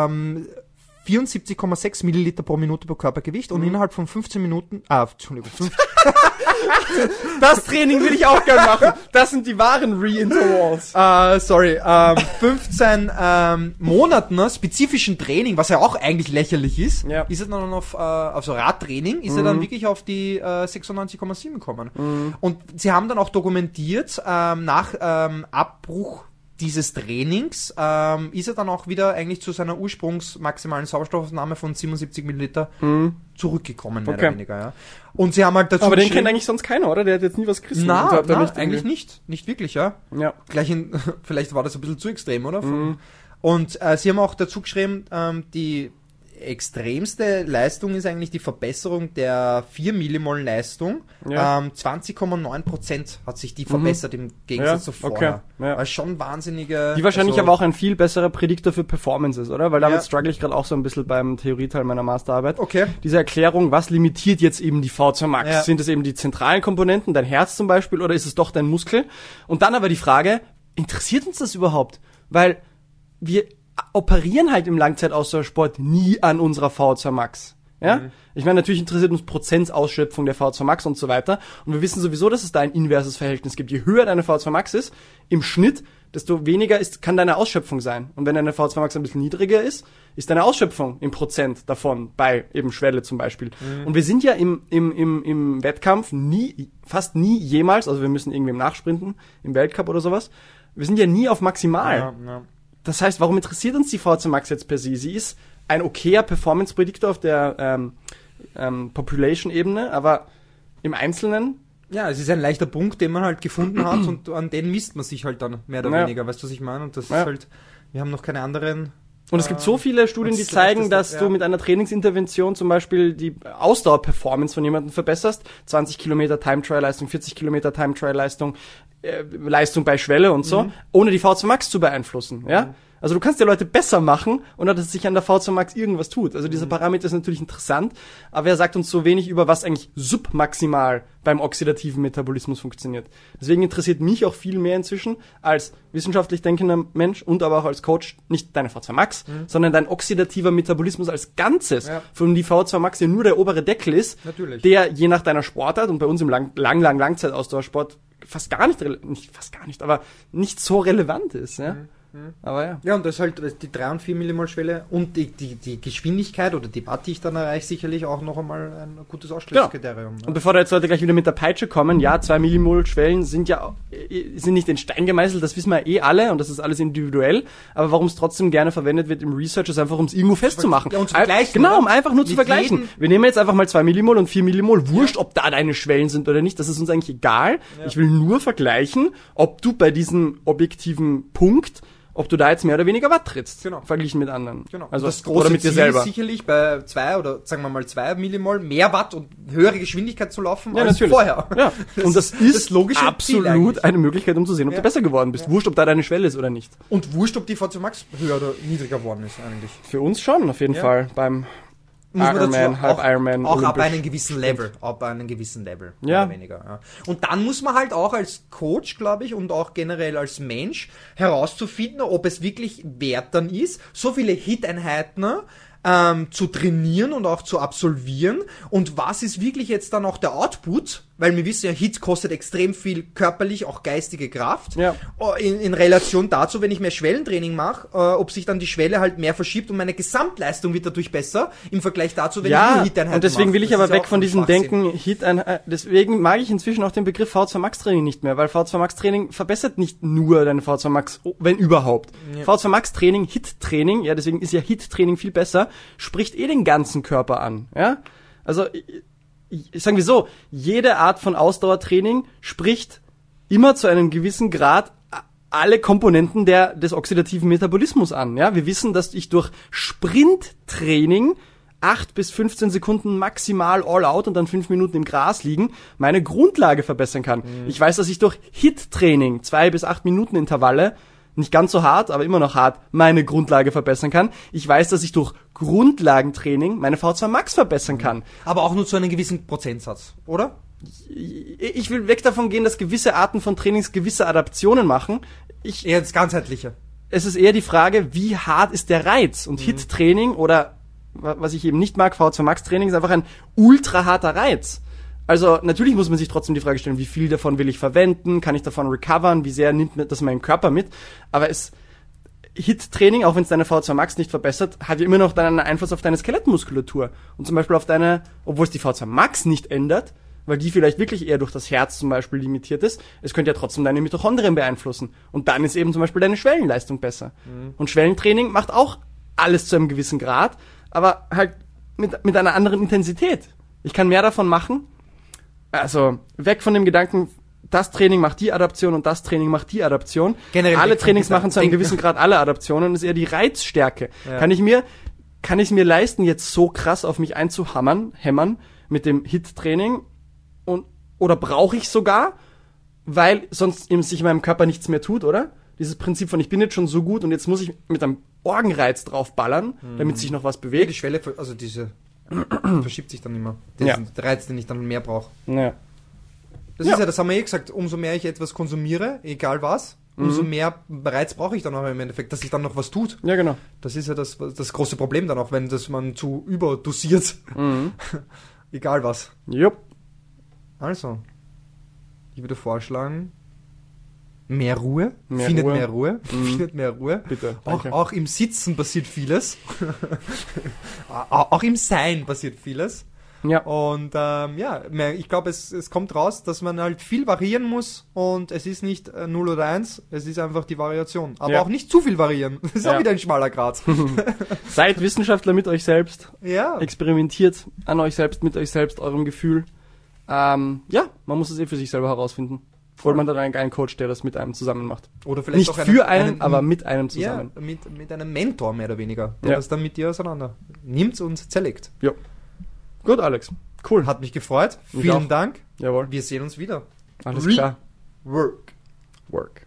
74,6 Milliliter pro Minute pro Körpergewicht und innerhalb von 15 Minuten, das Training will ich auch gerne machen. Das sind die wahren Re-Intervals. 15 Monaten spezifischen Training, was ja auch eigentlich lächerlich ist, Ja. ist er dann auf so Radtraining, ist er dann wirklich auf die 96,7 gekommen. Und sie haben dann auch dokumentiert, nach Abbruch dieses Trainings ist er dann auch wieder eigentlich zu seiner ursprungsmaximalen Sauerstoffaufnahme von 77 Milliliter zurückgekommen, mehr oder weniger. Ja. Und sie haben halt dazu aber den kennt eigentlich sonst keiner, oder? Der hat jetzt nie was gerissen. Na, eigentlich nicht. Nicht wirklich, ja. Ja. Vielleicht war das ein bisschen zu extrem, oder? Und sie haben auch dazu geschrieben, die extremste Leistung ist eigentlich die Verbesserung der 4 Millimol Leistung. Ja. 20,9% hat sich die verbessert im Gegensatz zu vorher. Okay. Ja. Also schon wahnsinnige... Die wahrscheinlich aber auch ein viel besserer Prädiktor für Performance ist, oder? Weil damit struggle ich gerade auch so ein bisschen beim Theorieteil meiner Masterarbeit. Okay. Diese Erklärung, was limitiert jetzt eben die V2 Max? Ja. Sind es eben die zentralen Komponenten, dein Herz zum Beispiel, oder ist es doch dein Muskel? Und dann aber die Frage, interessiert uns das überhaupt? Weil wir operieren halt im Langzeitausdauersport nie an unserer V2 Max. Ja? Ich meine, natürlich interessiert uns Prozentsausschöpfung der V2 Max und so weiter. Und wir wissen sowieso, dass es da ein inverses Verhältnis gibt. Je höher deine V2 Max ist, im Schnitt, desto weniger kann deine Ausschöpfung sein. Und wenn deine V2 Max ein bisschen niedriger ist deine Ausschöpfung im Prozent davon, bei eben Schwelle zum Beispiel. Und wir sind ja im Wettkampf fast nie jemals, also wir müssen irgendwie im Nachsprinten, im Weltcup oder sowas, wir sind ja nie auf maximal. Ja. Das heißt, warum interessiert uns die V2 Max jetzt per se? Sie ist ein okayer Performance-Predictor auf der Population-Ebene, aber im Einzelnen... Ja, es ist ein leichter Punkt, den man halt gefunden hat und an den misst man sich halt dann mehr oder weniger, weißt du, was ich meine? Und das ist halt, wir haben noch keine anderen... Und es gibt so viele Studien, die zeigen, dass du mit einer Trainingsintervention zum Beispiel die Ausdauer-Performance von jemandem verbesserst. 20 Kilometer Time-Trial-Leistung, 40 Kilometer Time-Trial-Leistung, Leistung bei Schwelle und so, ohne die V2 Max zu beeinflussen, ja? Also du kannst ja Leute besser machen, ohne dass sich an der V2 Max irgendwas tut. Also dieser Parameter ist natürlich interessant, aber er sagt uns so wenig über, was eigentlich submaximal beim oxidativen Metabolismus funktioniert. Deswegen interessiert mich auch viel mehr inzwischen als wissenschaftlich denkender Mensch und aber auch als Coach nicht deine V2 Max, sondern dein oxidativer Metabolismus als Ganzes, von dem die V2 Max ja nur der obere Deckel ist, der je nach deiner Sportart und bei uns im Langzeitausdauersport aber nicht so relevant ist, ja. Aber ja. Ja, und das ist halt die 3 und 4 Millimol Schwelle und die Geschwindigkeit oder die Watt, die ich dann erreiche, sicherlich auch noch einmal ein gutes Ausschlusskriterium. Ja. Und bevor da jetzt Leute gleich wieder mit der Peitsche kommen, 2 Millimol Schwellen sind nicht in Stein gemeißelt, das wissen wir alle und das ist alles individuell, aber warum es trotzdem gerne verwendet wird im Research, ist einfach, um es irgendwo festzumachen. Ja, und zu vergleichen. Genau, um einfach nur zu vergleichen. Wir nehmen jetzt einfach mal 2 Millimol und 4 Millimol, wurscht, ob da deine Schwellen sind oder nicht, das ist uns eigentlich egal. Ja. Ich will nur vergleichen, ob du bei diesem objektiven Punkt ob du da jetzt mehr oder weniger Watt trittst, verglichen mit anderen. Genau. Also das große oder mit dir selber. Ist sicherlich bei 2 oder sagen wir mal 2 Millimol mehr Watt und höhere Geschwindigkeit zu laufen als natürlich. Vorher. Ja. Und das ist logisch absolut eine Möglichkeit, um zu sehen, ob du besser geworden bist. Ja. Wurscht, ob da deine Schwelle ist oder nicht. Und wurscht, ob die V2 Max höher oder niedriger geworden ist eigentlich. Für uns schon, auf jeden Fall. Beim Ironman, Halb-Ironman. Auch ab einem gewissen Level. Mehr oder weniger. Ja. Und dann muss man halt auch als Coach, glaube ich, und auch generell als Mensch herauszufinden, ob es wirklich wert dann ist, so viele Hit-Einheiten zu trainieren und auch zu absolvieren. Und was ist wirklich jetzt dann auch der Output? Weil wir wissen ja, Hit kostet extrem viel körperlich, auch geistige Kraft. Ja. In Relation dazu, wenn ich mehr Schwellentraining mache, ob sich dann die Schwelle halt mehr verschiebt und meine Gesamtleistung wird dadurch besser im Vergleich dazu, wenn ich nur Hit-Einheiten mache. Und deswegen will ich aber weg von diesem Denken, deswegen mag ich inzwischen auch den Begriff V2 Max Training nicht mehr, weil V2 Max Training verbessert nicht nur deine V2 Max, wenn überhaupt. Ja. V2 Max Training, Hit Training, ja, deswegen ist ja Hit Training viel besser, spricht den ganzen Körper an, ja? Also, sagen wir so, jede Art von Ausdauertraining spricht immer zu einem gewissen Grad alle Komponenten des oxidativen Metabolismus an. Ja, wir wissen, dass ich durch Sprinttraining 8 bis 15 Sekunden maximal all out und dann 5 Minuten im Gras liegen, meine Grundlage verbessern kann. Ich weiß, dass ich durch HIIT-Training 2 bis 8 Minuten Intervalle nicht ganz so hart, aber immer noch hart, meine Grundlage verbessern kann. Ich weiß, dass ich durch Grundlagentraining meine V2 Max verbessern kann. Aber auch nur zu einem gewissen Prozentsatz, oder? Ich will weg davon gehen, dass gewisse Arten von Trainings gewisse Adaptionen machen. Eher das Ganzheitliche. Es ist eher die Frage, wie hart ist der Reiz? Und HIIT-Training oder, was ich eben nicht mag, V2 Max-Training ist einfach ein ultra harter Reiz. Also natürlich muss man sich trotzdem die Frage stellen, wie viel davon will ich verwenden, kann ich davon recovern, wie sehr nimmt das mein Körper mit, aber HIIT-Training, auch wenn es deine V2 Max nicht verbessert, hat ja immer noch dann einen Einfluss auf deine Skelettmuskulatur und zum Beispiel auf obwohl es die V2 Max nicht ändert, weil die vielleicht wirklich eher durch das Herz zum Beispiel limitiert ist. Es könnte ja trotzdem deine Mitochondrien beeinflussen. Und dann ist eben zum Beispiel deine Schwellenleistung besser. Und Schwellentraining macht auch alles zu einem gewissen Grad, aber halt mit einer anderen Intensität. Ich kann mehr davon machen. Also weg von dem Gedanken, das Training macht die Adaption und das Training macht die Adaption. Generell alle Trainings machen zu einem gewissen Grad alle Adaptionen, und das ist eher die Reizstärke. Ja. Kann ich mir leisten, jetzt so krass auf mich hämmern mit dem HIIT-Training, oder brauche ich sogar, weil sonst eben sich in meinem Körper nichts mehr tut, oder? Dieses Prinzip von, ich bin jetzt schon so gut und jetzt muss ich mit einem Orgenreiz draufballern, damit sich noch was Die bewegt. Schwelle, also diese verschiebt sich dann immer. Das ist der Reiz, den ich dann mehr brauche. Ja. Das ist ja, das haben wir gesagt, umso mehr ich etwas konsumiere, egal was, umso mehr Reiz brauche ich dann auch im Endeffekt, dass sich dann noch was tut. Ja, genau. Das ist ja das große Problem dann auch, wenn das man zu überdosiert. Egal was. Jupp. Also, ich würde vorschlagen, mehr Ruhe. Mehr Findet Ruhe. mehr Ruhe. Findet mehr Ruhe. Bitte, danke. Auch im Sitzen passiert vieles. Auch im Sein passiert vieles. Ja. Und ich glaube, es kommt raus, dass man halt viel variieren muss, und es ist nicht 0 oder 1, es ist einfach die Variation. Aber auch nicht zu viel variieren. Das ist auch wieder ein schmaler Grat. Seid Wissenschaftler mit euch selbst. Ja. Experimentiert an euch selbst, mit euch selbst, eurem Gefühl. Man muss es für sich selber herausfinden. Oder man hat einen geilen Coach, der das mit einem zusammen macht. Oder vielleicht Nicht auch für einen, aber mit einem ja, zusammen. mit einem Mentor mehr oder weniger, der das dann mit dir auseinander nimmt und zerlegt. Ja. Gut, Alex. Cool. Hat mich gefreut. Mich Vielen auch. Dank. Jawohl. Wir sehen uns wieder. Alles klar. Work. Work.